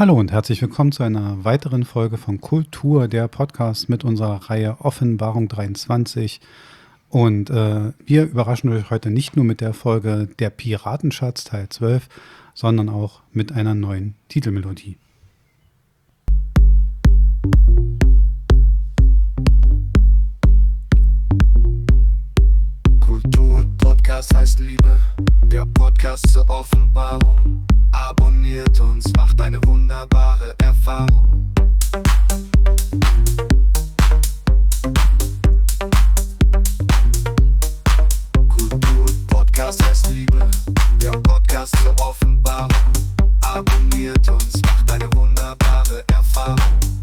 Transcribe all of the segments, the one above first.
Hallo und herzlich willkommen zu einer weiteren Folge von Kultur, der Podcast mit unserer Reihe Offenbarung 23. Und wir überraschen euch heute nicht nur mit der Folge Der Piratenschatz Teil 12, sondern auch mit einer neuen Titelmelodie. Kultur-Podcast heißt Liebe, der Podcast zur Offenbarung. Abonniert uns, macht eine wunderbare Erfahrung. Kultur-Podcast heißt Liebe, der Podcast zur Offenbarung. Abonniert uns, macht eine wunderbare Erfahrung.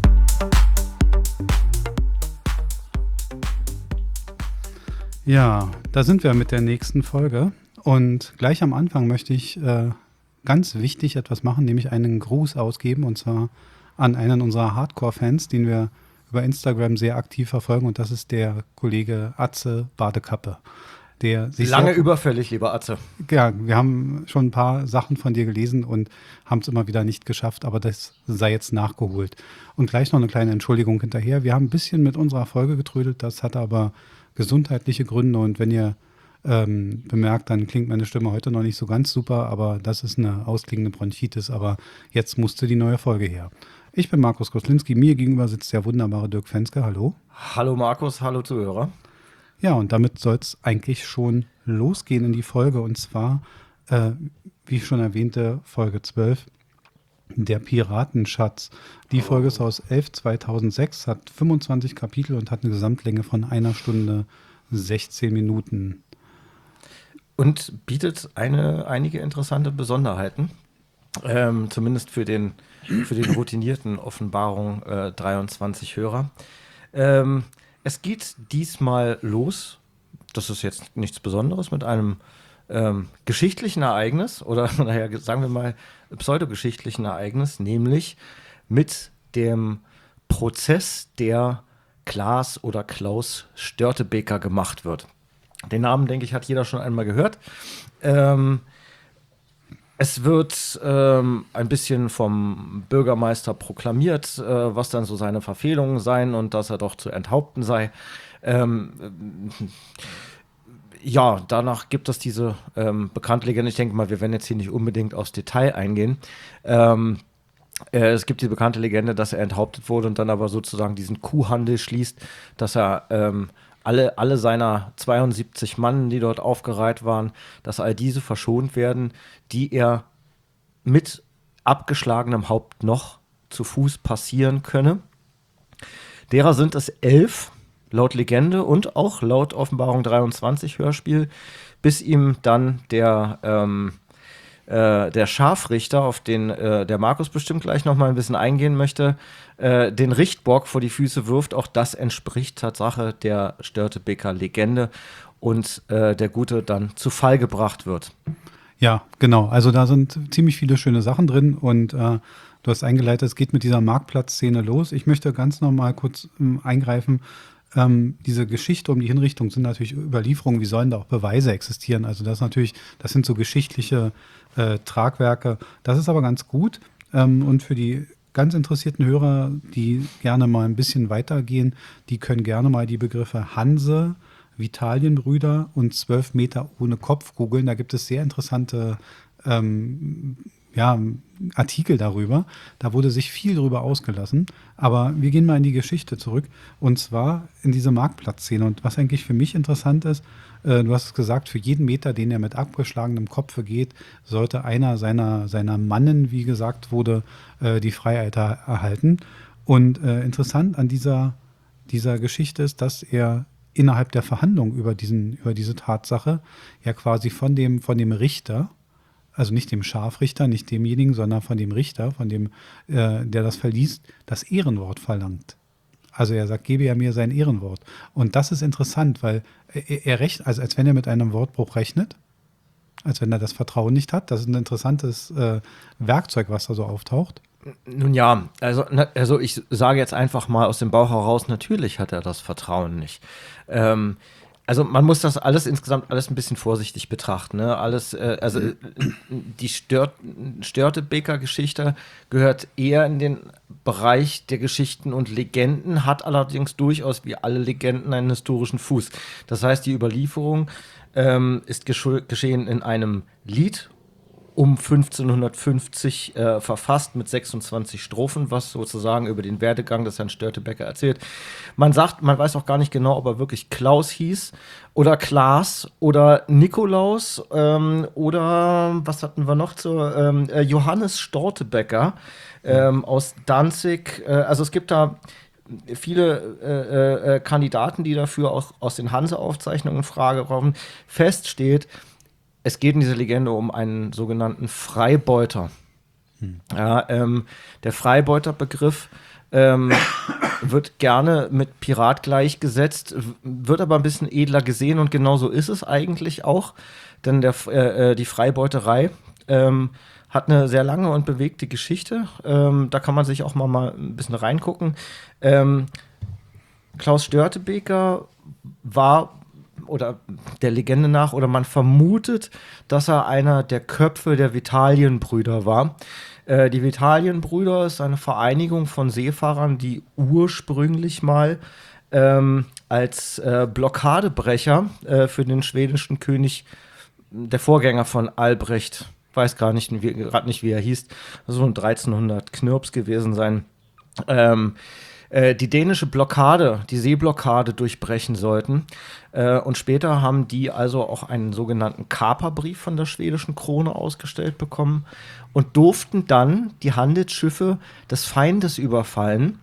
Ja, da sind wir mit der nächsten Folge. Und gleich am Anfang möchte ich ganz wichtig etwas machen, nämlich einen Gruß ausgeben, und zwar an einen unserer Hardcore-Fans, den wir über Instagram sehr aktiv verfolgen, und das ist der Kollege Atze Badekappe. Der sich Lange überfällig, lieber Atze. Ja, wir haben schon ein paar Sachen von dir gelesen und haben es immer wieder nicht geschafft, aber das sei jetzt nachgeholt. Und gleich noch eine kleine Entschuldigung hinterher. Wir haben ein bisschen mit unserer Folge getrödelt, das hat aber gesundheitliche Gründe, und wenn ihr bemerkt, dann klingt meine Stimme heute noch nicht so ganz super, aber das ist eine ausklingende Bronchitis, aber jetzt musste die neue Folge her. Ich bin Markus Koslinski, mir gegenüber sitzt der wunderbare Dirk Fenske, hallo. Hallo Markus, hallo Zuhörer. Ja, und damit soll es eigentlich schon losgehen in die Folge, und zwar, wie ich schon erwähnte, Folge 12, der Piratenschatz. Die Folge ist aus 11/2006, hat 25 Kapitel und hat eine Gesamtlänge von 1 Stunde 16 Minuten. Und bietet einige interessante Besonderheiten, zumindest für den routinierten Offenbarung 23 Hörer. Es geht diesmal los, das ist jetzt nichts Besonderes, mit einem geschichtlichen Ereignis oder naja, sagen wir mal pseudogeschichtlichen Ereignis, nämlich mit dem Prozess, der Klaas oder Klaus Störtebeker gemacht wird. Den Namen, denke ich, hat jeder schon einmal gehört. Es wird ein bisschen vom Bürgermeister proklamiert, was dann so seine Verfehlungen seien und dass er doch zu enthaupten sei. Ja, danach gibt es diese bekannte Legende. Ich denke mal, wir werden jetzt hier nicht unbedingt aufs Detail eingehen. Es gibt die bekannte Legende, dass er enthauptet wurde und dann aber sozusagen diesen Kuhhandel schließt, dass er alle seiner 72 Mann, die dort aufgereiht waren, dass all diese verschont werden, die er mit abgeschlagenem Haupt noch zu Fuß passieren könne. Derer sind es 11, laut Legende und auch laut Offenbarung 23 Hörspiel, bis ihm dann der Scharfrichter, auf den der Markus bestimmt gleich noch mal ein bisschen eingehen möchte, den Richtbock vor die Füße wirft. Auch das entspricht Tatsache der Störtebeker-Legende und der Gute dann zu Fall gebracht wird. Ja, genau. Also da sind ziemlich viele schöne Sachen drin, und du hast eingeleitet, es geht mit dieser Marktplatzszene los. Ich möchte ganz normal kurz eingreifen. Diese Geschichte um die Hinrichtung sind natürlich Überlieferungen, wie sollen da auch Beweise existieren? Also das sind so geschichtliche Tragwerke. Das ist aber ganz gut. Und für die ganz interessierten Hörer, die gerne mal ein bisschen weitergehen, die können gerne mal die Begriffe Hanse, Vitalienbrüder und 12 Meter ohne Kopf googeln. Da gibt es sehr interessante Artikel darüber. Da wurde sich viel drüber ausgelassen. Aber wir gehen mal in die Geschichte zurück, und zwar in diese Marktplatzszene. Und was eigentlich für mich interessant ist, du hast es gesagt, für jeden Meter, den er mit abgeschlagenem Kopf geht, sollte einer seiner Mannen, wie gesagt wurde, die Freiheit erhalten. Und interessant an dieser Geschichte ist, dass er innerhalb der Verhandlung über diese Tatsache ja quasi von dem Richter, also nicht dem Scharfrichter, nicht demjenigen, sondern von dem Richter, von dem, der das verliest, das Ehrenwort verlangt. Also er sagt, gebe er mir sein Ehrenwort. Und das ist interessant, weil er rechnet, also als wenn er mit einem Wortbruch rechnet, als wenn er das Vertrauen nicht hat. Das ist ein interessantes Werkzeug, was da so auftaucht. Nun ja, also ich sage jetzt einfach mal aus dem Bauch heraus, natürlich hat er das Vertrauen nicht. Also man muss das insgesamt alles ein bisschen vorsichtig betrachten. Ne? Die Störtebeker-Geschichte gehört eher in den Bereich der Geschichten und Legenden, hat allerdings durchaus wie alle Legenden einen historischen Fuß. Das heißt, die Überlieferung ist geschehen in einem Lied um 1550 verfasst mit 26 Strophen, was sozusagen über den Werdegang des Herrn Störtebeker erzählt. Man weiß auch gar nicht genau, ob er wirklich Klaus hieß oder Klaas oder Nikolaus oder was hatten wir noch Johannes Störtebeker aus Danzig. Also es gibt da viele Kandidaten, die dafür auch aus den Hanse-Aufzeichnungen in Frage kommen. Fest steht, es geht in dieser Legende um einen sogenannten Freibeuter. Ja, der Freibeuter-Begriff wird gerne mit Pirat gleichgesetzt, wird aber ein bisschen edler gesehen und genauso ist es eigentlich auch, denn die Freibeuterei hat eine sehr lange und bewegte Geschichte. Da kann man sich auch mal ein bisschen reingucken. Klaus Störtebeker war oder der Legende nach, oder man vermutet, dass er einer der Köpfe der Vitalienbrüder war. Die Vitalienbrüder ist eine Vereinigung von Seefahrern, die ursprünglich mal als Blockadebrecher für den schwedischen König, der Vorgänger von Albrecht, weiß gerade nicht, wie er hieß, so ein 1300 Knirps gewesen sein, die dänische Blockade, die Seeblockade durchbrechen sollten. Und später haben die also auch einen sogenannten Kaperbrief von der schwedischen Krone ausgestellt bekommen und durften dann die Handelsschiffe des Feindes überfallen.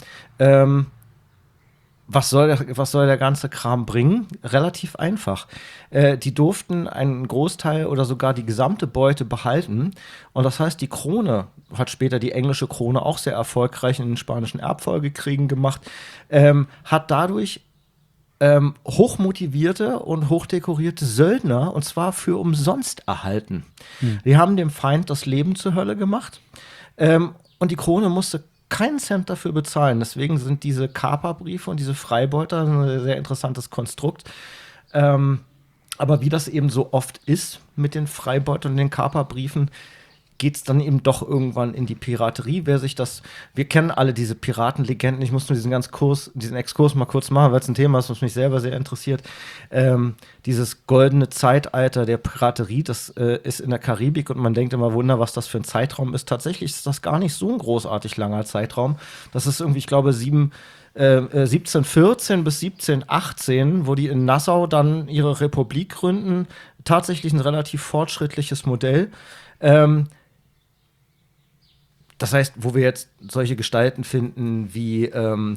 Was soll der ganze Kram bringen? Relativ einfach. Die durften einen Großteil oder sogar die gesamte Beute behalten. Und das heißt, die Krone hat später die englische Krone auch sehr erfolgreich in den spanischen Erbfolgekriegen gemacht, hat dadurch hochmotivierte und hochdekorierte Söldner, und zwar für umsonst erhalten. Die haben dem Feind das Leben zur Hölle gemacht. Und die Krone musste keinen Cent dafür bezahlen. Deswegen sind diese Kaperbriefe und diese Freibeuter ein sehr interessantes Konstrukt. Aber wie das eben so oft ist mit den Freibeutern und den Kaperbriefen, geht es dann eben doch irgendwann in die Piraterie. Wir kennen alle diese Piratenlegenden. Ich muss nur diesen Exkurs mal kurz machen, weil es ein Thema ist, was mich selber sehr interessiert. Dieses goldene Zeitalter der Piraterie, das ist in der Karibik und man denkt immer, Wunder, was das für ein Zeitraum ist. Tatsächlich ist das gar nicht so ein großartig langer Zeitraum. Das ist irgendwie, ich glaube, 1714 bis 1718, wo die in Nassau dann ihre Republik gründen. Tatsächlich ein relativ fortschrittliches Modell. Das heißt, wo wir jetzt solche Gestalten finden wie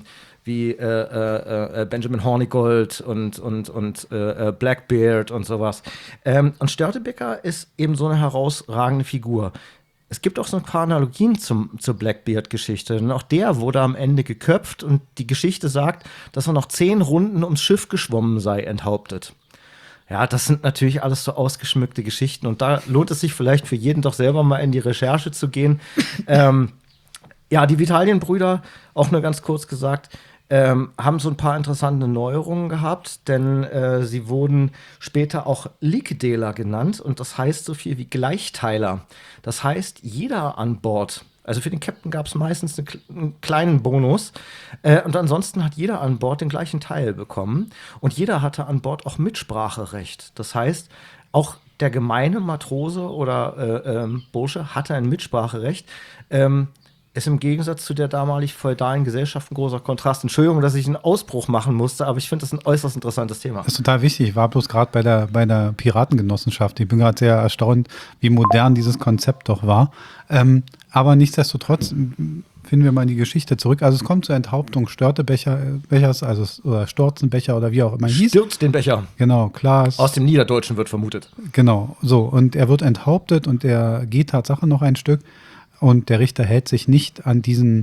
Benjamin Hornigold und Blackbeard und sowas. Und Störtebeker ist eben so eine herausragende Figur. Es gibt auch so ein paar Analogien zur Blackbeard-Geschichte. Denn auch der wurde am Ende geköpft und die Geschichte sagt, dass er noch 10 Runden ums Schiff geschwommen sei, enthauptet. Ja, das sind natürlich alles so ausgeschmückte Geschichten und da lohnt es sich vielleicht für jeden doch selber mal in die Recherche zu gehen. Ja, die Vitalienbrüder, auch nur ganz kurz gesagt, haben so ein paar interessante Neuerungen gehabt, denn sie wurden später auch Likedeler genannt und das heißt so viel wie Gleichteiler. Das heißt, jeder an Bord, also für den Captain gab es meistens einen kleinen Bonus und ansonsten hat jeder an Bord den gleichen Teil bekommen und jeder hatte an Bord auch Mitspracherecht. Das heißt, auch der gemeine Matrose oder Bursche hatte ein Mitspracherecht. Ist im Gegensatz zu der damalig feudalen Gesellschaft ein großer Kontrast. Entschuldigung, dass ich einen Ausbruch machen musste, aber ich finde das ein äußerst interessantes Thema. Das ist total wichtig. Ich war bloß gerade bei der Piratengenossenschaft. Ich bin gerade sehr erstaunt, wie modern dieses Konzept doch war. Aber nichtsdestotrotz finden wir mal in die Geschichte zurück. Also es kommt zur Enthauptung Störtebechers, oder Storzenbecher oder wie auch immer hieß. Stürzt den Becher. Genau, klar. Aus dem Niederdeutschen wird vermutet. Genau, so. Und er wird enthauptet und er geht Tatsache noch ein Stück. Und der Richter hält sich nicht an diesen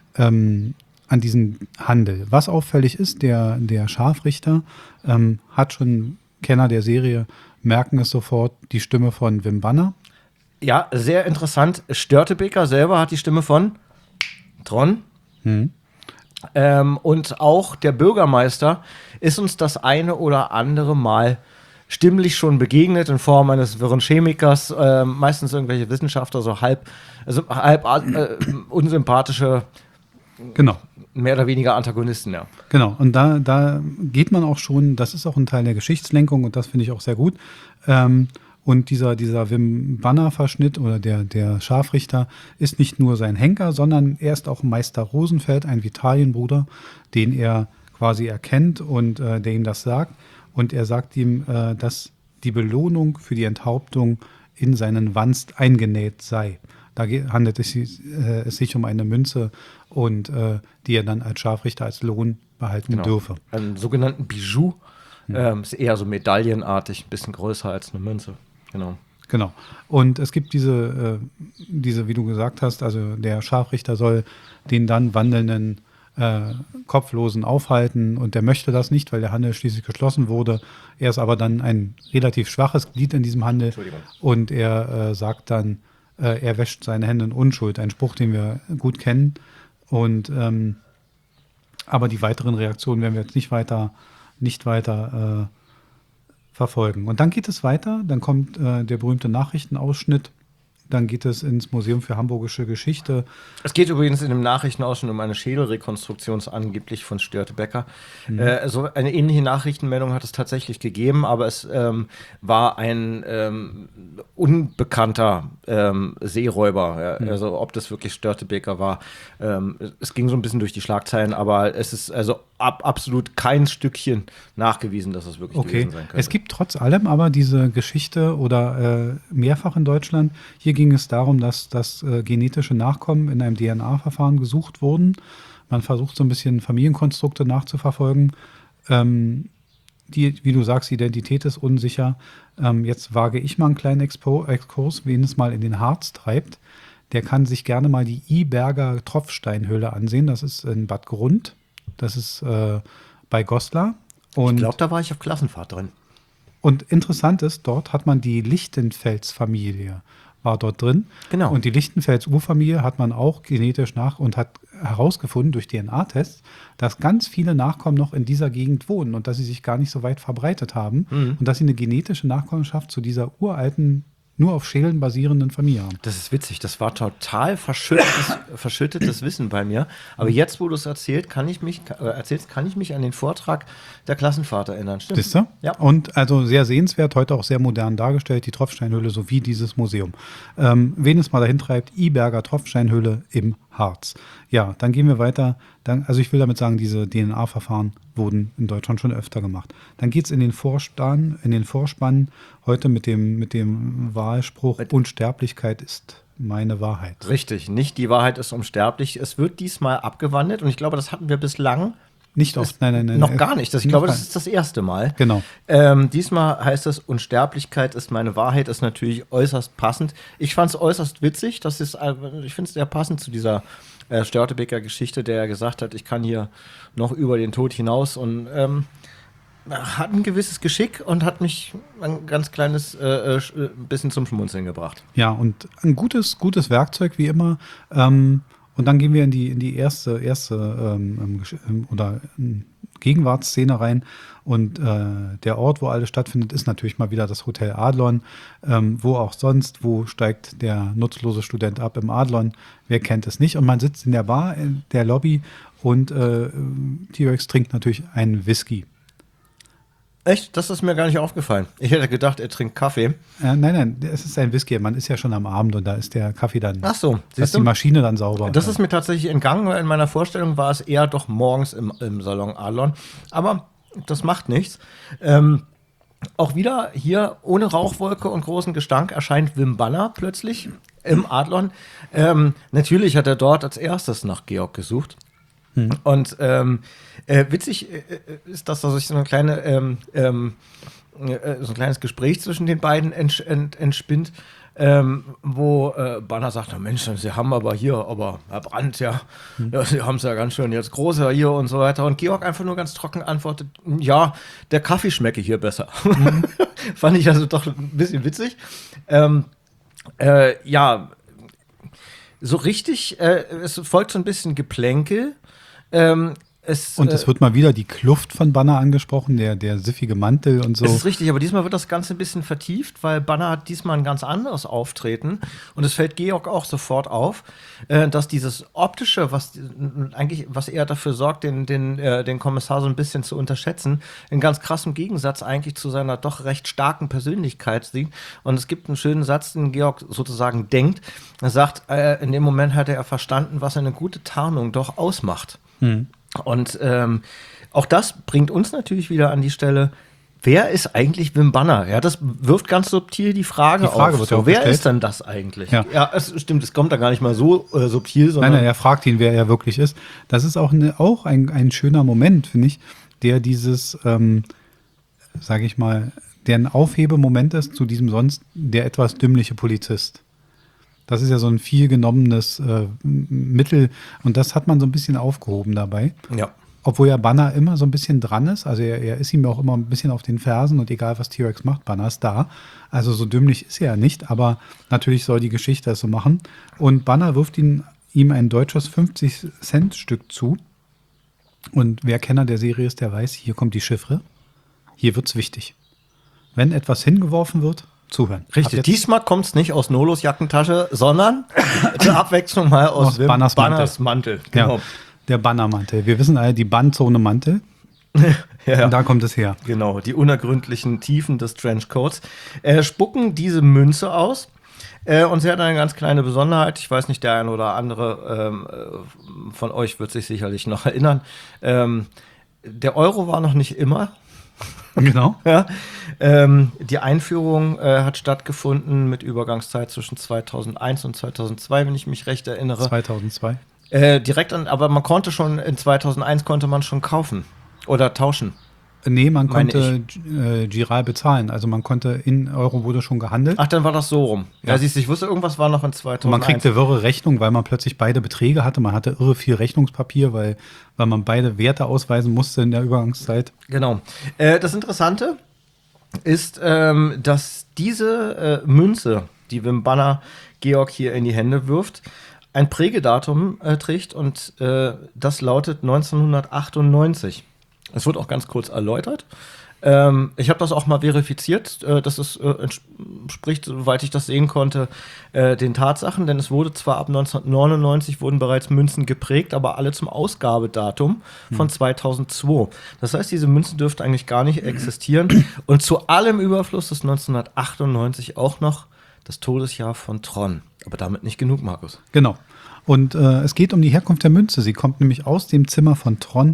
Handel. Was auffällig ist, der Scharfrichter hat schon, Kenner der Serie merken es sofort, die Stimme von Wim Banner. Ja, sehr interessant. Störtebeker selber hat die Stimme von Tron. Und auch der Bürgermeister ist uns das eine oder andere Mal stimmlich schon begegnet in Form eines wirren Chemikers, meistens irgendwelche Wissenschaftler, so halb unsympathische, Genau. mehr oder weniger Antagonisten, ja. Genau, und da geht man auch schon, das ist auch ein Teil der Geschichtslenkung und das finde ich auch sehr gut. Und dieser Wim Banner-Verschnitt oder der Scharfrichter ist nicht nur sein Henker, sondern er ist auch Meister Rosenfeld, ein Vitalienbruder, den er quasi erkennt und der ihm das sagt. Und er sagt ihm, dass die Belohnung für die Enthauptung in seinen Wanst eingenäht sei. Da handelt es sich um eine Münze und die er dann als Scharfrichter als Lohn behalten dürfe. Einen sogenannten Bijou. Ist eher so medaillenartig, ein bisschen größer als eine Münze. Genau. Und es gibt diese, wie du gesagt hast, also der Scharfrichter soll den dann wandelnden Kopflosen aufhalten und der möchte das nicht, weil der Handel schließlich geschlossen wurde. Er ist aber dann ein relativ schwaches Glied in diesem Handel und er sagt dann, er wäscht seine Hände in Unschuld. Ein Spruch, den wir gut kennen. Und aber die weiteren Reaktionen werden wir jetzt nicht weiter verfolgen. Und dann geht es weiter, dann kommt der berühmte Nachrichtenausschnitt, dann geht es ins Museum für Hamburgische Geschichte. Es geht übrigens in dem Nachrichtenausschnitt um eine Schädelrekonstruktion angeblich von Störtebeker. So eine ähnliche Nachrichtenmeldung hat es tatsächlich gegeben, aber es war ein unbekannter Seeräuber. Ja. Also ob das wirklich Störtebeker war. Es ging so ein bisschen durch die Schlagzeilen, aber es ist also absolut kein Stückchen nachgewiesen, dass es wirklich gewesen sein könnte. Es gibt trotz allem aber diese Geschichte oder mehrfach in Deutschland. Hier ging es darum, dass genetische Nachkommen in einem DNA-Verfahren gesucht wurden. Man versucht so ein bisschen Familienkonstrukte nachzuverfolgen. Wie du sagst, die Identität ist unsicher. Jetzt wage ich mal einen kleinen Exkurs, wen es mal in den Harz treibt. Der kann sich gerne mal die Iberger Tropfsteinhöhle ansehen. Das ist in Bad Grund. Das ist bei Goslar. Und ich glaube, da war ich auf Klassenfahrt drin. Und interessant ist, dort hat man die Lichtenfels-Familie, war dort drin. Genau. Und die Lichtenfels-Urfamilie hat man auch genetisch und hat herausgefunden durch DNA-Tests, dass ganz viele Nachkommen noch in dieser Gegend wohnen und dass sie sich gar nicht so weit verbreitet haben und dass sie eine genetische Nachkommenschaft zu dieser uralten, nur auf Schälen basierenden Familie haben. Das ist witzig, das war total verschüttetes Wissen bei mir. Aber jetzt, wo du es erzählst, kann ich mich an den Vortrag der Klassenfahrt erinnern. Stimmt. Siehst du? Ja. Und also sehr sehenswert, heute auch sehr modern dargestellt, die Tropfsteinhöhle sowie dieses Museum. Wen es mal dahin treibt, Iberger Tropfsteinhöhle im Harz. Ja, dann gehen wir weiter. Also ich will damit sagen, diese DNA-Verfahren wurden in Deutschland schon öfter gemacht. Dann geht es in den Vorspann heute mit dem Wahlspruch, Unsterblichkeit ist meine Wahrheit. Richtig, nicht die Wahrheit ist unsterblich. Es wird diesmal abgewandelt und ich glaube, das hatten wir bislang nicht oft, nein. Noch gar nicht. Ich glaube, das ist das erste Mal. Genau. Diesmal heißt es, Unsterblichkeit ist meine Wahrheit, ist natürlich äußerst passend. Ich fand es äußerst witzig. Ich finde es sehr passend zu dieser Störtebeker Geschichte, der gesagt hat, ich kann hier noch über den Tod hinaus und hat ein gewisses Geschick und hat mich ein ganz kleines bisschen zum Schmunzeln gebracht. Ja, und ein gutes Werkzeug, wie immer. Und dann gehen wir in die erste Gegenwartsszene rein. Und der Ort, wo alles stattfindet, ist natürlich mal wieder das Hotel Adlon. Wo auch sonst, wo steigt der nutzlose Student ab im Adlon? Wer kennt es nicht? Und man sitzt in der Bar, in der Lobby und T-Rex trinkt natürlich einen Whisky. Echt? Das ist mir gar nicht aufgefallen. Ich hätte gedacht, er trinkt Kaffee. Nein, es ist ein Whisky. Man ist ja schon am Abend und da ist der Kaffee dann. Ach so. Da ist die Maschine dann sauber. Das ist mir tatsächlich entgangen, weil in meiner Vorstellung war es eher doch morgens im Salon Adlon. Aber das macht nichts. Auch wieder hier ohne Rauchwolke und großen Gestank erscheint Wim Banner plötzlich im Adlon. Natürlich hat er dort als erstes nach Georg gesucht. Und witzig ist, dass da sich so ein kleines Gespräch zwischen den beiden entspinnt, wo Banner sagt, Mensch, Sie haben aber hier, Herr Brandt, ja, Sie haben es ja ganz schön jetzt großer hier und so weiter. Und Georg einfach nur ganz trocken antwortet, ja, der Kaffee schmecke hier besser. Fand ich also doch ein bisschen witzig. Ja, so richtig, es folgt so ein bisschen Geplänkel. Und es wird mal wieder die Kluft von Banner angesprochen, der siffige Mantel und so. Das ist richtig, aber diesmal wird das Ganze ein bisschen vertieft, weil Banner hat diesmal ein ganz anderes Auftreten. Und es fällt Georg auch sofort auf, dass dieses Optische, was eher dafür sorgt, den Kommissar so ein bisschen zu unterschätzen, in ganz krassem Gegensatz eigentlich zu seiner doch recht starken Persönlichkeit sieht. Und es gibt einen schönen Satz, den Georg sozusagen denkt. Er sagt, in dem Moment hatte er verstanden, was eine gute Tarnung doch ausmacht. Und auch das bringt uns natürlich wieder an die Stelle, wer ist eigentlich Wim Banner? Ja, das wirft ganz subtil die Frage auf. Wird ja auch wer gestellt. ist denn das eigentlich? Ja. Es stimmt, es kommt da gar nicht mal so subtil, sondern Nein, er fragt ihn, wer er wirklich ist. Das ist auch ein schöner Moment, finde ich, der dieses, sage ich mal, der ein Aufhebemoment ist zu diesem sonst der etwas dümmliche Polizist. Das ist ja so ein viel genommenes Mittel und das hat man so ein bisschen aufgehoben dabei. Ja. Obwohl ja Banner immer so ein bisschen dran ist, also er ist ihm auch immer ein bisschen auf den Fersen und egal was T-Rex macht, Banner ist da. Also so dümmlich ist er ja nicht, aber natürlich soll die Geschichte es so machen. Und Banner wirft ihm ein deutsches 50-Cent-Stück zu. Und wer Kenner der Serie ist, der weiß, hier kommt die Chiffre. Hier wird's wichtig. Wenn etwas hingeworfen wird, zuhören. Richtig, diesmal kommt es nicht aus Nolos Jackentasche, sondern zur Abwechslung mal aus Wim Banners Mantel. Genau. Ja, der Bannermantel. Wir wissen alle, die Bandzone Mantel. Ja. Und da kommt es her. Genau, die unergründlichen Tiefen des Trenchcoats. Spucken diese Münze aus. Und sie hat eine ganz kleine Besonderheit. Ich weiß nicht, der ein oder andere von euch wird sich sicherlich noch erinnern. Der Euro war noch nicht immer. Genau. Ja. Die Einführung hat stattgefunden mit Übergangszeit zwischen 2001 und 2002, wenn ich mich recht erinnere. 2002. Aber man konnte schon, in 2001 konnte man schon kaufen oder tauschen. Nee, man konnte giral bezahlen. Also man konnte in Euro wurde schon gehandelt. Ach, dann war das so rum. Ja, siehst du, ich wusste, irgendwas war noch in 2001. Und man kriegte wirre Rechnung, weil man plötzlich beide Beträge hatte. Man hatte irre viel Rechnungspapier, weil man beide Werte ausweisen musste in der Übergangszeit. Genau. Das Interessante ist, dass diese Münze, die Wim Banner Georg hier in die Hände wirft, ein Prägedatum trägt und das lautet 1998. Es wird auch ganz kurz erläutert. Ich habe das auch mal verifiziert. Das entspricht, soweit ich das sehen konnte, den Tatsachen. Denn es wurde zwar ab 1999 wurden bereits Münzen geprägt, aber alle zum Ausgabedatum von 2002. Das heißt, diese Münzen dürften eigentlich gar nicht existieren. Und zu allem Überfluss ist 1998 auch noch das Todesjahr von Tron. Aber damit nicht genug, Markus. Genau. Und es geht um die Herkunft der Münze. Sie kommt nämlich aus dem Zimmer von Tron.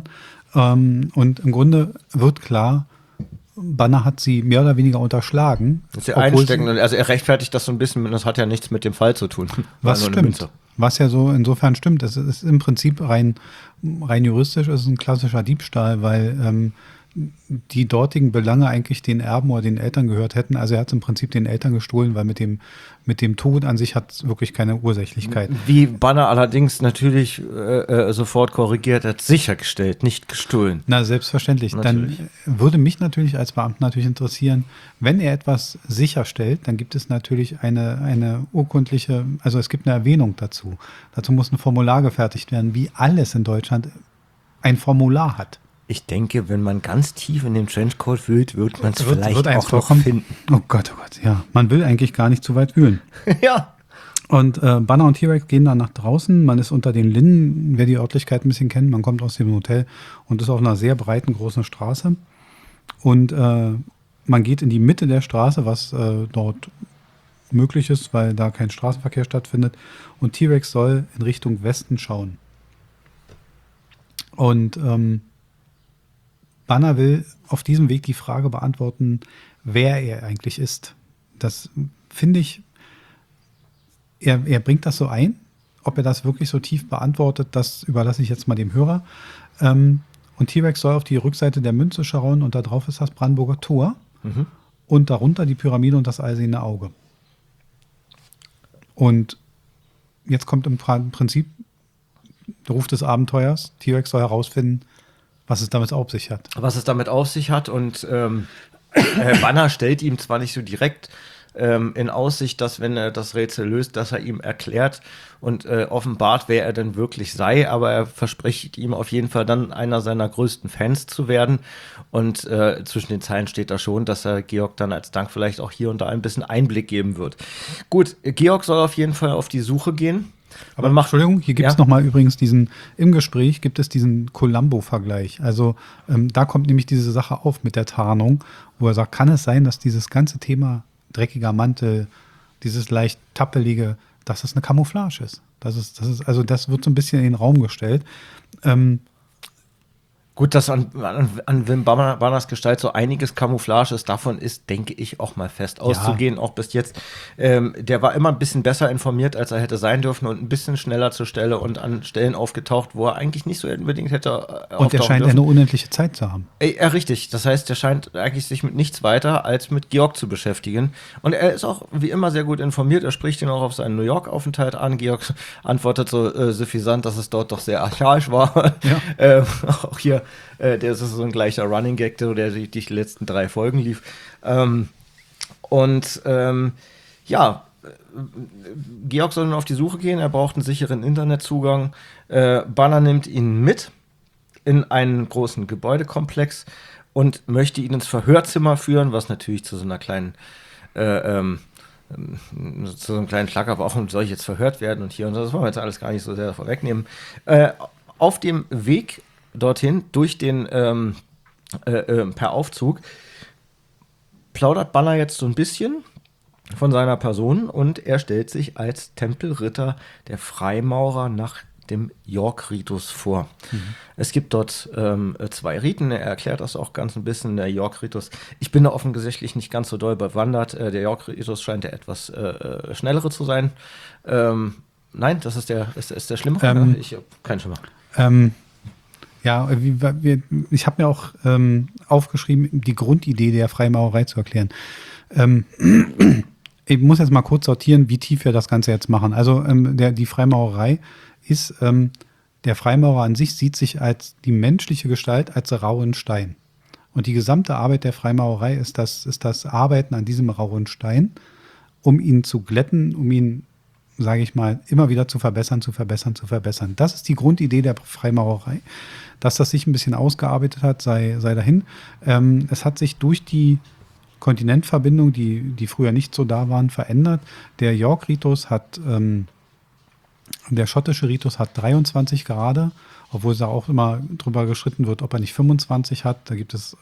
Und im Grunde wird klar, Banner hat sie mehr oder weniger unterschlagen. Das ist ja einstecken. Also er rechtfertigt das so ein bisschen, das hat ja nichts mit dem Fall zu tun. Was stimmt. Was ja so insofern stimmt. Es ist im Prinzip rein juristisch, es ist ein klassischer Diebstahl, weil die dortigen Belange eigentlich den Erben oder den Eltern gehört hätten. Also er hat es im Prinzip den Eltern gestohlen, weil mit dem Tod an sich hat es wirklich keine Ursächlichkeit. Wie Banner allerdings natürlich sofort korrigiert hat, sichergestellt, nicht gestohlen. Na, selbstverständlich. Natürlich. Dann würde mich natürlich als Beamten natürlich interessieren, wenn er etwas sicherstellt, dann gibt es natürlich eine urkundliche, also es gibt eine Erwähnung dazu. Dazu muss ein Formular gefertigt werden, wie alles in Deutschland ein Formular hat. Ich denke, wenn man ganz tief in dem Trenchcoat wühlt, wird man es vielleicht auch noch finden. Oh Gott, ja. Man will eigentlich gar nicht zu weit wühlen. Ja. Und Banner und T-Rex gehen dann nach draußen. Man ist unter den Linden, wer die Örtlichkeit ein bisschen kennt. Man kommt aus dem Hotel und ist auf einer sehr breiten, großen Straße. Und man geht in die Mitte der Straße, was dort möglich ist, weil da kein Straßenverkehr stattfindet. Und T-Rex soll in Richtung Westen schauen. Und Banner will auf diesem Weg die Frage beantworten, wer er eigentlich ist. Das finde ich, er bringt das so ein. Ob er das wirklich so tief beantwortet, das überlasse ich jetzt mal dem Hörer. Und T-Rex soll auf die Rückseite der Münze schauen und da drauf ist das Brandenburger Tor und darunter die Pyramide und das Eiserne Auge. Und jetzt kommt im Prinzip der Ruf des Abenteuers. T-Rex soll herausfinden, was es damit auf sich hat. Was es damit auf sich hat und Banner stellt ihm zwar nicht so direkt in Aussicht, dass, wenn er das Rätsel löst, dass er ihm erklärt und offenbart, wer er denn wirklich sei, aber er verspricht ihm auf jeden Fall dann einer seiner größten Fans zu werden und zwischen den Zeilen steht da schon, dass er Georg dann als Dank vielleicht auch hier und da ein bisschen Einblick geben wird. Gut, Georg soll auf jeden Fall auf die Suche gehen. Aber Entschuldigung, hier gibt es nochmal übrigens im Gespräch gibt es diesen Columbo-Vergleich. Also da kommt nämlich diese Sache auf mit der Tarnung, wo er sagt, kann es sein, dass dieses ganze Thema dreckiger Mantel, dieses leicht tappelige, dass das eine Camouflage ist. Also das wird so ein bisschen in den Raum gestellt. Gut, dass an Wim Banners Gestalt so einiges Camouflage ist, davon ist, denke ich, auch mal fest auszugehen, auch bis jetzt. Der war immer ein bisschen besser informiert, als er hätte sein dürfen und ein bisschen schneller zur Stelle und an Stellen aufgetaucht, wo er eigentlich nicht so unbedingt hätte Und er scheint eine unendliche Zeit zu haben. Ja, richtig. Das heißt, der scheint eigentlich sich mit nichts weiter als mit Georg zu beschäftigen. Und er ist auch wie immer sehr gut informiert. Er spricht ihn auch auf seinen New York-Aufenthalt an. Georg antwortet so suffisant, dass es dort doch sehr archaisch war. Ja. Auch hier der ist so ein gleicher Running Gag, der durch die letzten 3 Folgen lief. Georg soll nun auf die Suche gehen. Er braucht einen sicheren Internetzugang. Banner nimmt ihn mit in einen großen Gebäudekomplex und möchte ihn ins Verhörzimmer führen, was natürlich zu so einer kleinen zu so einem kleinen Schlager, warum soll ich jetzt verhört werden und hier und das wollen wir jetzt alles gar nicht so sehr vorwegnehmen. Auf dem Weg dorthin, durch den per Aufzug, plaudert Banner jetzt so ein bisschen von seiner Person und er stellt sich als Tempelritter der Freimaurer nach dem York-Ritus vor. Es gibt dort 2 Riten, er erklärt das auch ganz ein bisschen, der York-Ritus. Ich bin da offensichtlich nicht ganz so doll bewandert, der York-Ritus scheint der etwas schnellere zu sein. Nein, das ist der schlimmere? Ich habe keinen Schimmer. Ich habe mir auch aufgeschrieben, die Grundidee der Freimaurerei zu erklären. Ich muss jetzt mal kurz sortieren, wie tief wir das Ganze jetzt machen. Also die Freimaurerei ist, der Freimaurer an sich sieht sich als die menschliche Gestalt als rauen Stein. Und die gesamte Arbeit der Freimaurerei ist das Arbeiten an diesem rauen Stein, um ihn zu glätten, um ihn, sage ich mal, immer wieder zu verbessern. Das ist die Grundidee der Freimaurerei. Dass das sich ein bisschen ausgearbeitet hat, sei dahin. Es hat sich durch die Kontinentverbindung, die früher nicht so da waren, verändert. Der York-Ritus der schottische Ritus hat 23 Grade, obwohl da auch immer drüber geschritten wird, ob er nicht 25 hat. Da gibt es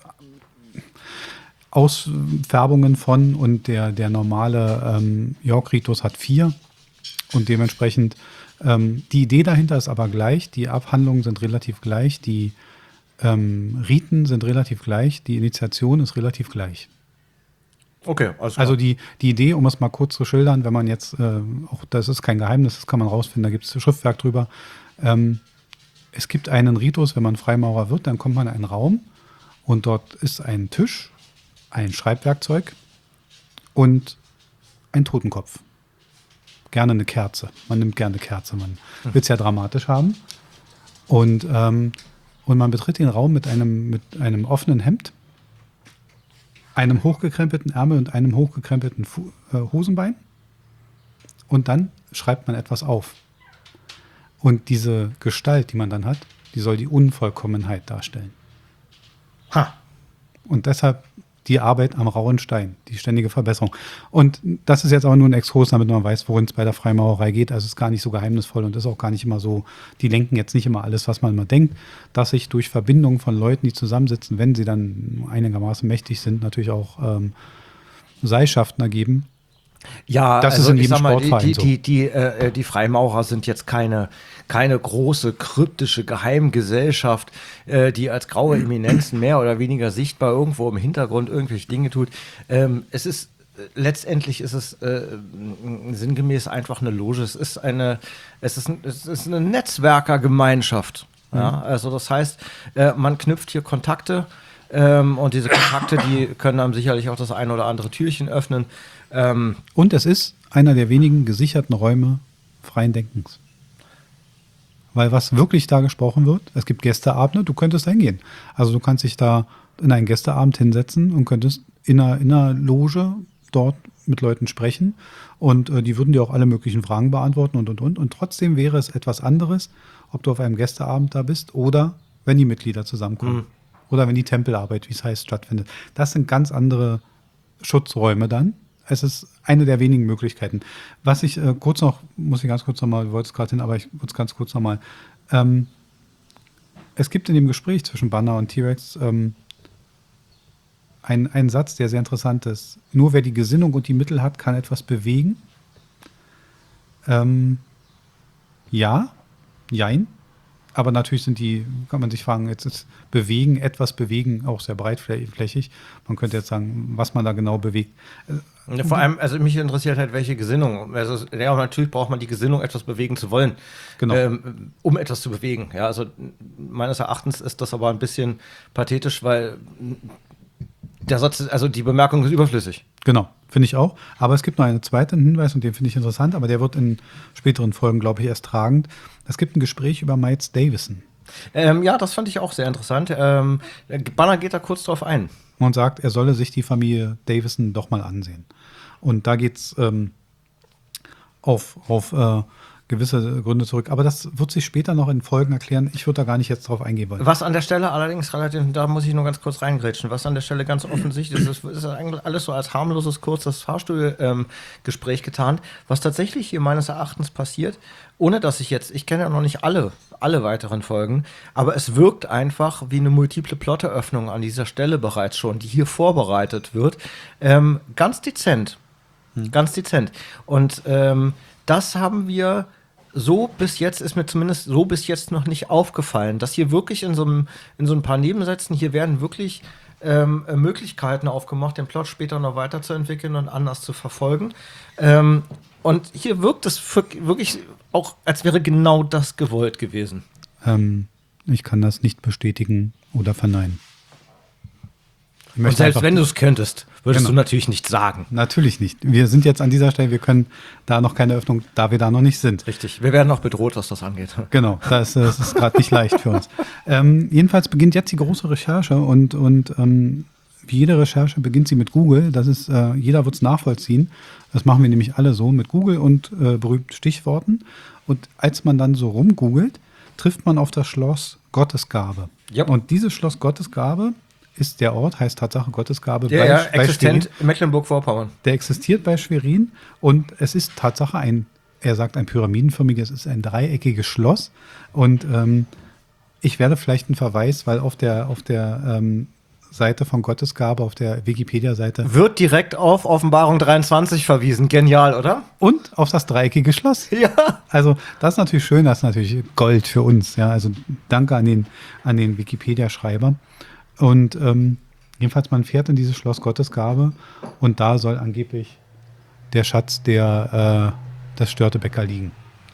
Ausfärbungen von und der normale York-Ritus hat 4 und dementsprechend die Idee dahinter ist aber gleich, die Abhandlungen sind relativ gleich, die Riten sind relativ gleich, die Initiation ist relativ gleich. Okay, also die Idee, um es mal kurz zu schildern, wenn man jetzt, auch das ist kein Geheimnis, das kann man rausfinden, da gibt es Schriftwerk drüber. Es gibt einen Ritus, wenn man Freimaurer wird, dann kommt man in einen Raum und dort ist ein Tisch, ein Schreibwerkzeug und ein Totenkopf. Gerne eine Kerze. Man nimmt gerne eine Kerze, man will es ja dramatisch haben. Und man betritt den Raum mit einem offenen Hemd, einem hochgekrempelten Ärmel und einem hochgekrempelten Hosenbein. Und dann schreibt man etwas auf. Und diese Gestalt, die man dann hat, die soll die Unvollkommenheit darstellen. Und deshalb die Arbeit am rauen Stein, die ständige Verbesserung. Und das ist jetzt aber nur ein Exkurs, damit man weiß, worin es bei der Freimaurerei geht. Also es ist gar nicht so geheimnisvoll und ist auch gar nicht immer so, die denken jetzt nicht immer alles, was man immer denkt, dass sich durch Verbindung von Leuten, die zusammensitzen, wenn sie dann einigermaßen mächtig sind, natürlich auch Seilschaften ergeben. Ja, das ist in jedem Sportverein so. Die Freimaurer sind jetzt keine große kryptische Geheimgesellschaft, die als graue Eminenzen mehr oder weniger sichtbar irgendwo im Hintergrund irgendwelche Dinge tut. Letztendlich ist es sinngemäß einfach eine Loge. Es ist eine Netzwerkergemeinschaft. Ja? Also das heißt, man knüpft hier Kontakte und diese Kontakte, die können einem sicherlich auch das ein oder andere Türchen öffnen. Und es ist einer der wenigen gesicherten Räume freien Denkens. Weil was wirklich da gesprochen wird, es gibt Gästeabende, du könntest da hingehen. Also du kannst dich da in einen Gästeabend hinsetzen und könntest in einer Loge dort mit Leuten sprechen und die würden dir auch alle möglichen Fragen beantworten und. Und trotzdem wäre es etwas anderes, ob du auf einem Gästeabend da bist oder wenn die Mitglieder zusammenkommen. Oder wenn die Tempelarbeit, wie es heißt, stattfindet. Das sind ganz andere Schutzräume dann. Es ist eine der wenigen Möglichkeiten. Was ich muss ich ganz kurz nochmal, du wolltest gerade hin, aber ich würde es ganz kurz nochmal. Es gibt in dem Gespräch zwischen Banner und T-Rex einen Satz, der sehr interessant ist. Nur wer die Gesinnung und die Mittel hat, kann etwas bewegen. Ja, jein. Aber natürlich kann man sich fragen, jetzt ist etwas bewegen auch sehr breitflächig. Man könnte jetzt sagen, was man da genau bewegt. Vor allem, also mich interessiert halt, welche Gesinnung. Also ja, natürlich braucht man die Gesinnung, etwas bewegen zu wollen, Genau. um etwas zu bewegen. Ja, also meines Erachtens ist das aber ein bisschen pathetisch, weil der Satz, also die Bemerkung ist überflüssig. Genau, finde ich auch. Aber es gibt noch einen zweiten Hinweis und den finde ich interessant, aber der wird in späteren Folgen, glaube ich, erst tragend. Es gibt ein Gespräch über Miles Davison. Ja, das fand ich auch sehr interessant. Banner geht da kurz drauf ein. Und sagt, er solle sich die Familie Davison doch mal ansehen. Und da geht es auf gewisse Gründe zurück. Aber das wird sich später noch in Folgen erklären. Ich würde da gar nicht jetzt drauf eingehen wollen. Was an der Stelle allerdings relativ, da muss ich nur ganz kurz reingrätschen, was an der Stelle ganz offensichtlich ist eigentlich alles so als harmloses, kurzes Fahrstuhlgespräch getan, was tatsächlich hier meines Erachtens passiert, ohne dass ich kenne ja noch nicht alle weiteren Folgen, aber es wirkt einfach wie eine multiple Plotteröffnung an dieser Stelle bereits schon, die hier vorbereitet wird. Ganz dezent. Ganz dezent. Und das haben wir ist mir zumindest so bis jetzt noch nicht aufgefallen, dass hier wirklich in so ein paar Nebensätzen, hier werden wirklich Möglichkeiten aufgemacht, den Plot später noch weiterzuentwickeln und anders zu verfolgen. Und hier wirkt es wirklich auch, als wäre genau das gewollt gewesen. Ich kann das nicht bestätigen oder verneinen. Und selbst wenn du es könntest, würdest Genau. du natürlich nichts sagen. Natürlich nicht. Wir sind jetzt an dieser Stelle, wir können da noch keine Öffnung, da wir da noch nicht sind. Richtig. Wir werden auch bedroht, was das angeht. Genau, das ist gerade nicht leicht für uns. Jedenfalls beginnt jetzt die große Recherche und wie jede Recherche beginnt sie mit Google. Das ist, jeder wird es nachvollziehen. Das machen wir nämlich alle so mit Google und berühmten Stichworten. Und als man dann so rumgoogelt, trifft man auf das Schloss Gottesgabe. Ja. Und dieses Schloss Gottesgabe ist der Ort, heißt Tatsache Gottesgabe Der bei existent Schwerin. in Mecklenburg-Vorpommern. Der existiert bei Schwerin und es ist Tatsache er sagt ein pyramidenförmiges, es ist ein dreieckiges Schloss. Und ich werde vielleicht einen Verweis, weil auf der Seite von Gottesgabe, auf der Wikipedia-Seite Wird direkt auf Offenbarung 23 verwiesen. Genial, oder? und auf das dreieckige Schloss. Ja. Also das ist natürlich schön, das ist natürlich Gold für uns. Ja, also danke an den Wikipedia-Schreiber. Und jedenfalls, man fährt in dieses Schloss Gottesgabe und da soll angeblich der Schatz des Störtebecker liegen.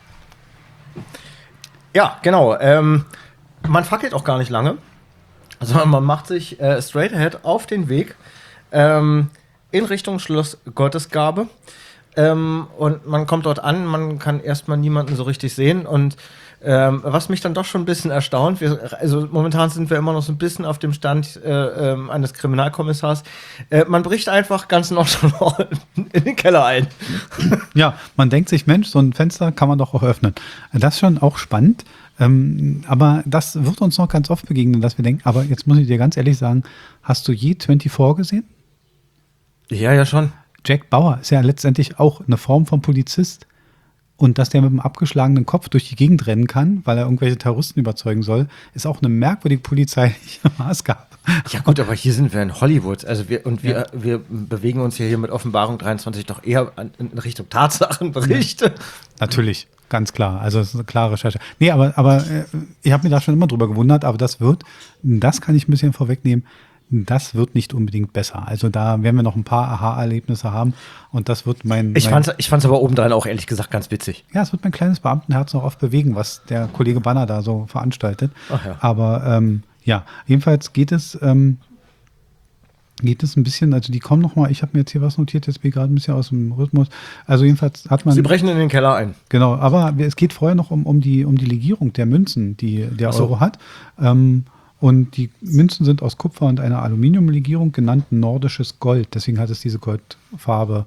Ja, genau. Man fackelt auch gar nicht lange, sondern man macht sich straight ahead auf den Weg in Richtung Schloss Gottesgabe. Und man kommt dort an, man kann erstmal niemanden so richtig sehen und was mich dann doch schon ein bisschen erstaunt, also momentan sind wir immer noch so ein bisschen auf dem Stand eines Kriminalkommissars, man bricht einfach ganz nonchalant in den Keller ein. Ja, man denkt sich, Mensch, so ein Fenster kann man doch auch öffnen. Das ist schon auch spannend, aber das wird uns noch ganz oft begegnen, dass wir denken, aber jetzt muss ich dir ganz ehrlich sagen, hast du je 24 gesehen? Ja, schon. Jack Bauer ist ja letztendlich auch eine Form von Polizist. Und dass der mit einem abgeschlagenen Kopf durch die Gegend rennen kann, weil er irgendwelche Terroristen überzeugen soll, ist auch eine merkwürdige polizeiliche Maßgabe. Ja gut, aber hier sind wir in Hollywood. Also wir bewegen uns hier mit Offenbarung 23 doch eher in Richtung Tatsachenberichte. Ja, natürlich, ganz klar. Also es ist eine klare Recherche. Nee, aber ich habe mir da schon immer drüber gewundert, aber das kann ich ein bisschen vorwegnehmen, das wird nicht unbedingt besser. Also da werden wir noch ein paar Aha-Erlebnisse haben und das wird Ich fand's aber obendrein auch ehrlich gesagt ganz witzig. Ja, es wird mein kleines Beamtenherz noch oft bewegen, was der Kollege Banner da so veranstaltet. Ach ja. Aber ja, jedenfalls geht es ein bisschen, also die kommen noch mal, ich habe mir jetzt hier was notiert, jetzt bin ich gerade ein bisschen aus dem Rhythmus. Also jedenfalls hat man... Sie brechen in den Keller ein. Genau, aber es geht vorher noch um die Legierung der Münzen, die der Euro hat. Und die Münzen sind aus Kupfer und einer Aluminiumlegierung, genannt nordisches Gold. Deswegen hat es diese Goldfarbe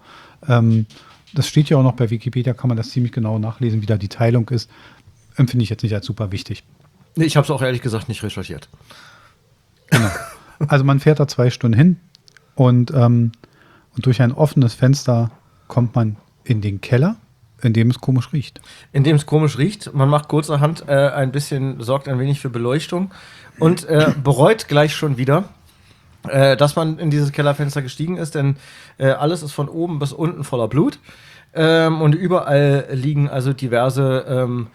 Das steht ja auch noch bei Wikipedia, kann man das ziemlich genau nachlesen, wie da die Teilung ist. Empfinde ich jetzt nicht als super wichtig. Nee, ich habe es auch ehrlich gesagt nicht recherchiert. Genau. Also man fährt da 2 Stunden hin und durch ein offenes Fenster kommt man in den Keller, in dem es komisch riecht. In dem es komisch riecht. Man macht kurzerhand sorgt ein wenig für Beleuchtung und bereut gleich schon wieder, dass man in dieses Kellerfenster gestiegen ist, denn alles ist von oben bis unten voller Blut. Und überall liegen also diverse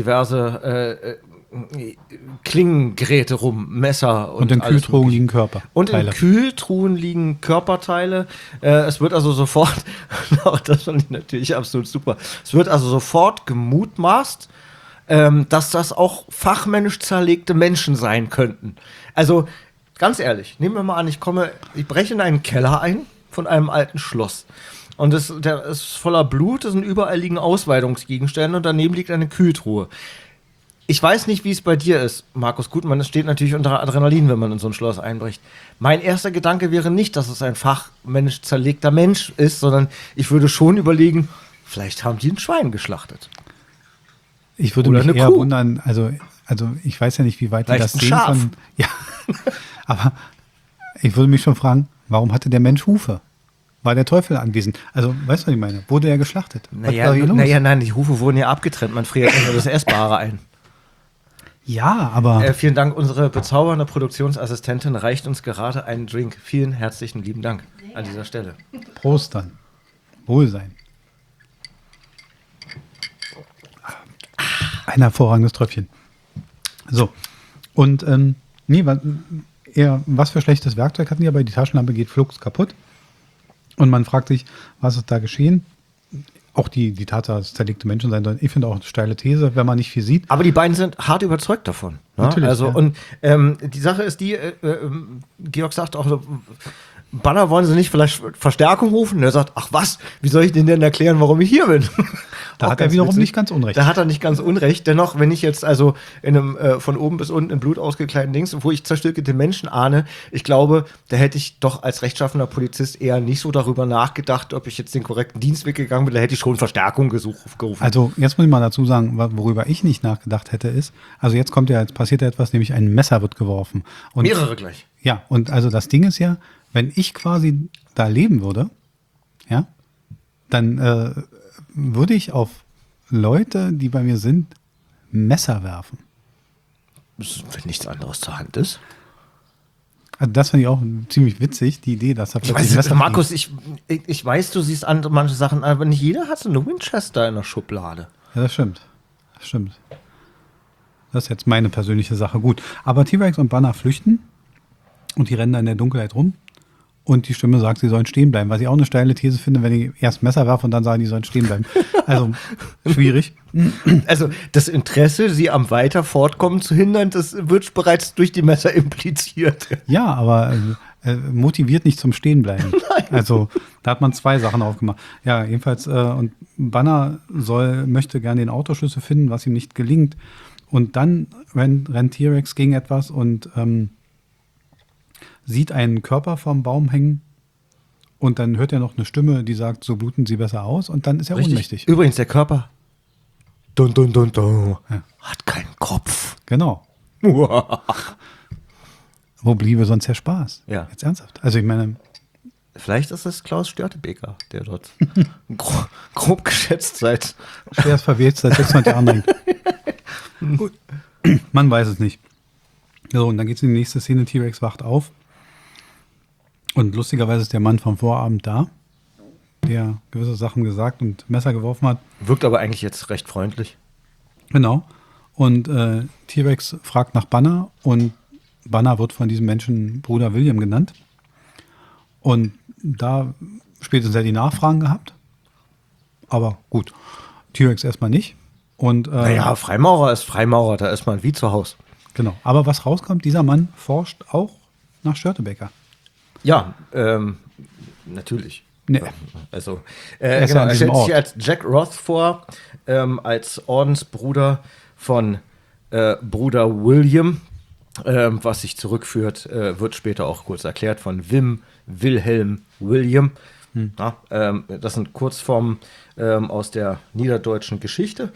Klingengeräte rum, Messer Und in alles Kühltruhen Mögliche. liegen Körper. Und in Kühltruhen liegen Körperteile. Es wird also sofort, das fand ich natürlich absolut super, es wird also sofort gemutmaßt, dass das auch fachmännisch zerlegte Menschen sein könnten. Also, ganz ehrlich, nehmen wir mal an, ich breche in einen Keller ein von einem alten Schloss. Und der ist voller Blut, es sind überall liegen Ausweidungsgegenstände und daneben liegt eine Kühltruhe. Ich weiß nicht, wie es bei dir ist, Markus Gutmann. Es steht natürlich unter Adrenalin, wenn man in so ein Schloss einbricht. Mein erster Gedanke wäre nicht, dass es ein fachmännisch zerlegter Mensch ist, sondern ich würde schon überlegen, vielleicht haben die ein Schwein geschlachtet. Ich würde Oder mich eine eher Kuh. wundern, also ich weiß ja nicht, wie weit die Vielleicht das ein sehen Schaf. können. Ja, aber ich würde mich schon fragen, warum hatte der Mensch Hufe? War der Teufel anwesend? Also, weißt du, was ich meine? Wurde er geschlachtet? Was war hier los? Nein, die Hufe wurden ja abgetrennt. Man friert nur das Essbare ein. Ja, aber Vielen Dank, unsere bezaubernde Produktionsassistentin reicht uns gerade einen Drink. Vielen herzlichen lieben Dank an dieser Stelle. Prost dann. Wohlsein. Ein hervorragendes Tröpfchen. So. Und was für schlechtes Werkzeug hatten die, aber die Taschenlampe geht flugs kaputt. Und man fragt sich, was ist da geschehen? Auch die Tatsache, dass es zerlegte Menschen sein sollen. Ich finde auch eine steile These, wenn man nicht viel sieht. Aber die beiden sind hart überzeugt davon. Ne? Natürlich, Also, ja. und die Sache ist die, Georg sagt auch so, Banner, wollen Sie nicht vielleicht Verstärkung rufen? Und er sagt, ach was, wie soll ich denen denn erklären, warum ich hier bin? Da Auch hat er ganz wiederum witzig. nicht ganz unrecht. Da hat er nicht ganz unrecht. Dennoch, wenn ich jetzt also in einem von oben bis unten in Blut ausgekleideten Dings, wo ich zerstückelte Menschen ahne, ich glaube, da hätte ich doch als rechtschaffener Polizist eher nicht so darüber nachgedacht, ob ich jetzt den korrekten Dienstweg gegangen bin. Da hätte ich schon Verstärkung gerufen. Also jetzt muss ich mal dazu sagen, worüber ich nicht nachgedacht hätte, ist, also jetzt passiert ja etwas, nämlich ein Messer wird geworfen. Und mehrere gleich. ja, und also das Ding ist ja, wenn ich quasi da leben würde, ja, dann würde ich auf Leute, die bei mir sind, Messer werfen. Wenn nichts anderes zur Hand ist. Also das fand ich auch ziemlich witzig, die Idee, dass da Ich plötzlich weiß, Messer Markus, ich weiß, du siehst manche Sachen, aber nicht jeder hat so eine Winchester in der Schublade. Ja, das stimmt. Das stimmt. Das ist jetzt meine persönliche Sache. Gut. Aber T-Rex und Banner flüchten und die rennen da in der Dunkelheit rum. Und die Stimme sagt, sie sollen stehen bleiben. Was ich auch eine steile These finde, wenn die erst Messer werfen und dann sagen, die sollen stehen bleiben. Also schwierig. Also das Interesse, sie am weiter Fortkommen zu hindern, das wird bereits durch die Messer impliziert. Ja, aber motiviert nicht zum Stehenbleiben. Also da hat man 2 Sachen aufgemacht. Ja, jedenfalls, und Banner möchte gerne den Autoschlüssel finden, was ihm nicht gelingt. Und dann rennt T-Rex gegen etwas und sieht einen Körper vom Baum hängen. Und dann hört er noch eine Stimme, die sagt, so bluten sie besser aus. Und dann ist er ohnmächtig. Übrigens, der Körper dun, dun, dun, dun, Ja. hat keinen Kopf. Genau. Wo bliebe sonst der Spaß? Ja. Jetzt ernsthaft. Also ich meine, Vielleicht ist es Klaus Störtebeker, der dort grob geschätzt seit schwerst verwählt seit 600 Jahren hängt. Gut. Man weiß es nicht. So, und dann geht es in die nächste Szene. T-Rex wacht auf. Und lustigerweise ist der Mann vom Vorabend da, der gewisse Sachen gesagt und Messer geworfen hat. wirkt aber eigentlich jetzt recht freundlich. Genau. Und T-Rex fragt nach Banner und Banner wird von diesem Menschen Bruder William genannt. Und da spätestens ja die Nachfragen gehabt. Aber gut, T-Rex erstmal nicht. Und, Naja, Freimaurer ist Freimaurer, da ist man wie zu Hause. Genau. Aber was rauskommt, dieser Mann forscht auch nach Störtebeker. Ja, natürlich. Nee. Also, ist genau, ja an er diesem stellt sich Ort. als Jack Roth vor, als Ordensbruder von Bruder William, was sich zurückführt, wird später auch kurz erklärt, von Wilhelm William. Ja, das sind Kurzformen aus der niederdeutschen Geschichte.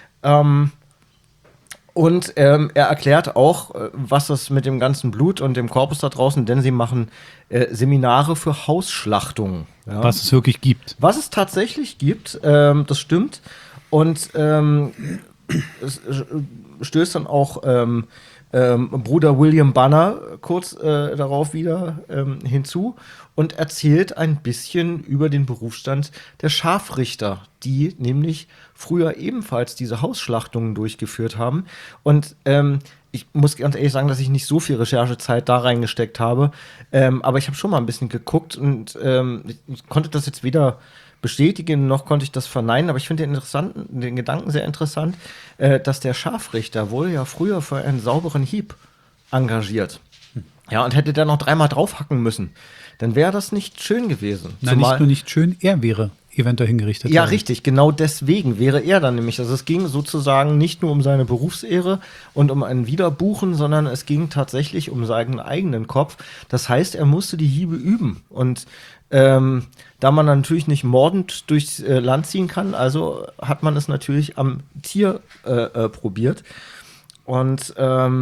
Und er erklärt auch, was das mit dem ganzen Blut und dem Korpus da draußen, denn sie machen Seminare für Hausschlachtungen. Ja? Was es wirklich gibt. Was es tatsächlich gibt, das stimmt. Und es stößt dann auch Bruder William Banner kurz darauf wieder hinzu und erzählt ein bisschen über den Berufsstand der Scharfrichter, die nämlich früher ebenfalls diese Hausschlachtungen durchgeführt haben. Und ich muss ganz ehrlich sagen, dass ich nicht so viel Recherchezeit da reingesteckt habe, aber ich habe schon mal ein bisschen geguckt und ich konnte das jetzt weder bestätigen, noch konnte ich das verneinen, aber ich finde den Gedanken sehr interessant, dass der Scharfrichter wurde ja früher für einen sauberen Hieb engagiert. Ja, und hätte der noch 3-mal draufhacken müssen, dann wäre das nicht schön gewesen. Nein, nicht nur nicht schön, er wäre eventuell hingerichtet. Ja, richtig, genau deswegen wäre er dann nämlich. Also es ging sozusagen nicht nur um seine Berufsehre und um ein Wiederbuchen, sondern es ging tatsächlich um seinen eigenen Kopf. Das heißt, er musste die Hiebe üben. Und da man natürlich nicht mordend durchs Land ziehen kann, also hat man es natürlich am Tier probiert. Und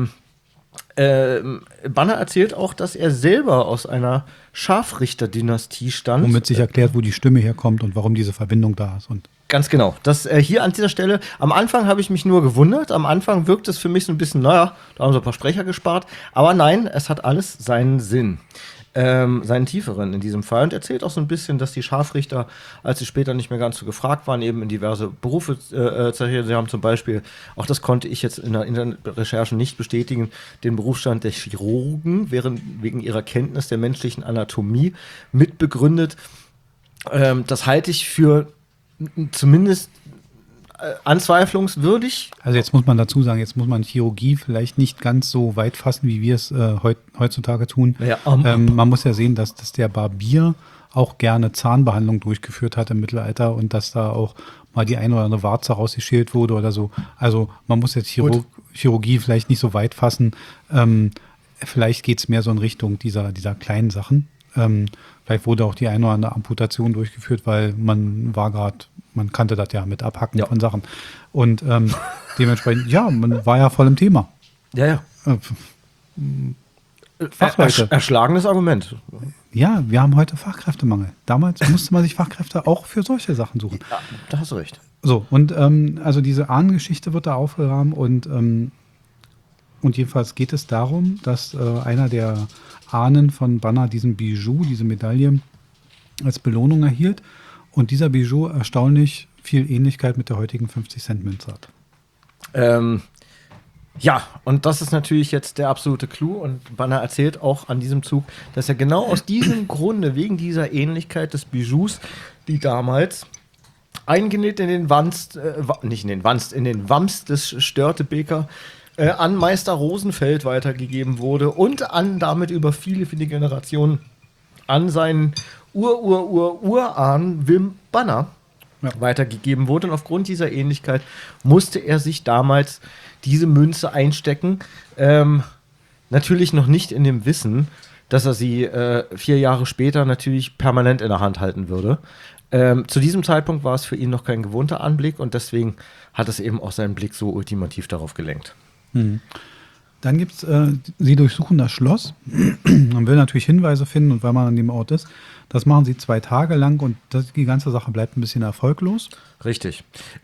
Banner erzählt auch, dass er selber aus einer Scharfrichterdynastie stammt. Womit sich erklärt, wo die Stimme herkommt und warum diese Verbindung da ist. Und ganz genau. Das hier an dieser Stelle, am Anfang habe ich mich nur gewundert. Am Anfang wirkt es für mich so ein bisschen, naja, da haben sie ein paar Sprecher gespart. Aber nein, es hat alles seinen Sinn. Seinen tieferen in diesem Fall, und erzählt auch so ein bisschen, dass die Scharfrichter, als sie später nicht mehr ganz so gefragt waren, eben in diverse Berufe zertiert. Sie haben zum Beispiel, auch das konnte ich jetzt in der Internetrecherche nicht bestätigen, den Berufsstand der Chirurgen wegen ihrer Kenntnis der menschlichen Anatomie mitbegründet. Das halte ich für zumindest anzweiflungswürdig. also jetzt muss man dazu sagen, jetzt muss man Chirurgie vielleicht nicht ganz so weit fassen, wie wir es heutzutage tun. Ja, man muss ja sehen, dass der Barbier auch gerne Zahnbehandlung durchgeführt hat im Mittelalter und dass da auch mal die eine oder andere Warze rausgeschält wurde oder so. Also man muss jetzt Chirurgie vielleicht nicht so weit fassen. Vielleicht geht es mehr so in Richtung dieser kleinen Sachen. Vielleicht wurde auch die eine oder andere Amputation durchgeführt, weil man kannte das ja mit Abhacken von Sachen. Und dementsprechend, ja, man war ja voll im Thema. Ja. Fachleute. Erschlagenes Argument. Ja, wir haben heute Fachkräftemangel. Damals musste man sich Fachkräfte auch für solche Sachen suchen. Ja, da hast du recht. So, und also diese Ahnengeschichte wird da aufgerahmt und jedenfalls geht es darum, dass einer der Ahnen von Banner diesen Bijou, diese Medaille, als Belohnung erhielt. Und dieser Bijou erstaunlich viel Ähnlichkeit mit der heutigen 50-Cent-Münze hat. Ja, und das ist natürlich jetzt der absolute Clou. Und Banner erzählt auch an diesem Zug, dass er genau aus diesem Grunde, wegen dieser Ähnlichkeit des Bijous, die damals eingenäht in den Wanst, in den Wams des Störtebeker an Meister Rosenfeld weitergegeben wurde und damit über viele, viele Generationen an seinen Urahn Wim Banner weitergegeben wurde. Und aufgrund dieser Ähnlichkeit musste er sich damals diese Münze einstecken. Natürlich noch nicht in dem Wissen, dass er sie 4 Jahre später natürlich permanent in der Hand halten würde. Zu diesem Zeitpunkt war es für ihn noch kein gewohnter Anblick und deswegen hat es eben auch seinen Blick so ultimativ darauf gelenkt. Dann gibt es, sie durchsuchen das Schloss. Man will natürlich Hinweise finden und weil man an dem Ort ist. Das machen sie 2 Tage lang und die ganze Sache bleibt ein bisschen erfolglos. Richtig.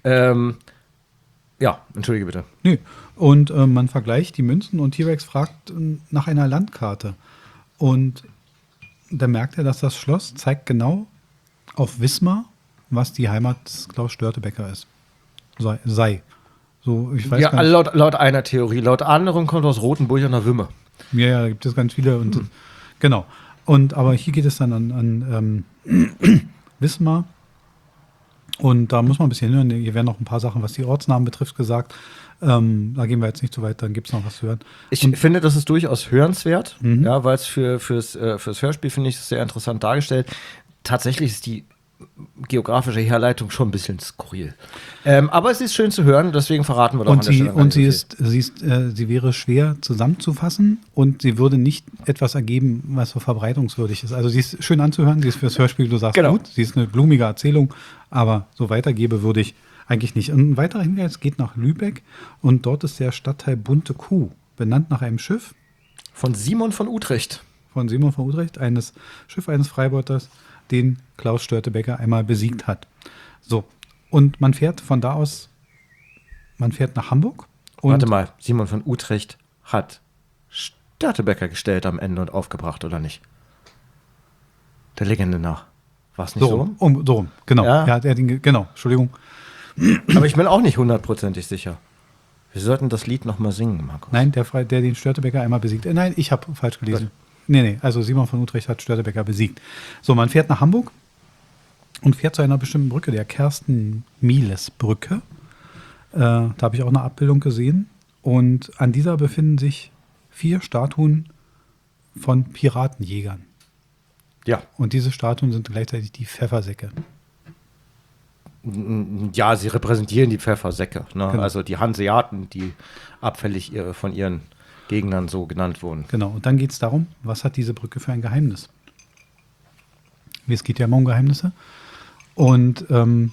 Ja, entschuldige bitte. Nee. Und man vergleicht die Münzen und T-Rex fragt nach einer Landkarte. Und da merkt er, dass das Schloss zeigt genau auf Wismar, was die Heimat des Klaus Störtebeker ist. Sei. So, ich weiß ja, gar nicht. laut einer Theorie. Laut anderen kommt aus Rotenburg an der Wümme. Ja, da gibt es ganz viele. Und genau. Aber hier geht es dann an Wismar. Und da muss man ein bisschen hören. Hier werden noch ein paar Sachen, was die Ortsnamen betrifft, gesagt. Da gehen wir jetzt nicht so weit, dann gibt es noch was zu hören. Ich finde, das ist durchaus hörenswert, ja, weil es fürs Hörspiel, finde ich, sehr interessant dargestellt. Tatsächlich ist die geografische Herleitung schon ein bisschen skurril. Aber es ist schön zu hören, deswegen verraten wir doch Und an der Stelle gar nicht so viel. sie wäre schwer zusammenzufassen und sie würde nicht etwas ergeben, was so verbreitungswürdig ist. Also sie ist schön anzuhören, sie ist fürs Hörspiel, du sagst Genau. gut, sie ist eine blumige Erzählung, aber so weitergebe würde ich eigentlich nicht. Und ein weiterer Hinweis geht nach Lübeck und dort ist der Stadtteil Bunte Kuh, benannt nach einem Schiff Von Simon von Utrecht. von Simon von Utrecht, Schiff eines Freibeuters, den Klaus Störtebeker einmal besiegt hat. So, und man fährt von da aus, man fährt nach Hamburg. Und Warte mal, Simon von Utrecht hat Störtebeker gestellt am Ende und aufgebracht, oder nicht? Der Legende nach. War es nicht so? So rum, genau. Ja. Er hat genau, Entschuldigung. Aber ich bin auch nicht hundertprozentig sicher. Wir sollten das Lied noch mal singen, Markus. Nein, der den Störtebeker einmal besiegt. Nein, ich habe falsch gelesen. Nee, also Simon von Utrecht hat Störtebeker besiegt. So, man fährt nach Hamburg und fährt zu einer bestimmten Brücke, der Kersten-Mieles-Brücke. Da habe ich auch eine Abbildung gesehen. Und an dieser befinden sich 4 Statuen von Piratenjägern. Ja. Und diese Statuen sind gleichzeitig die Pfeffersäcke. Ja, sie repräsentieren die Pfeffersäcke. Ne? Genau. Also die Hanseaten, die abfällig von ihren Gegnern so genannt wurden. Genau, und dann geht es darum, was hat diese Brücke für ein Geheimnis? Es geht ja immer um Geheimnisse. Und dann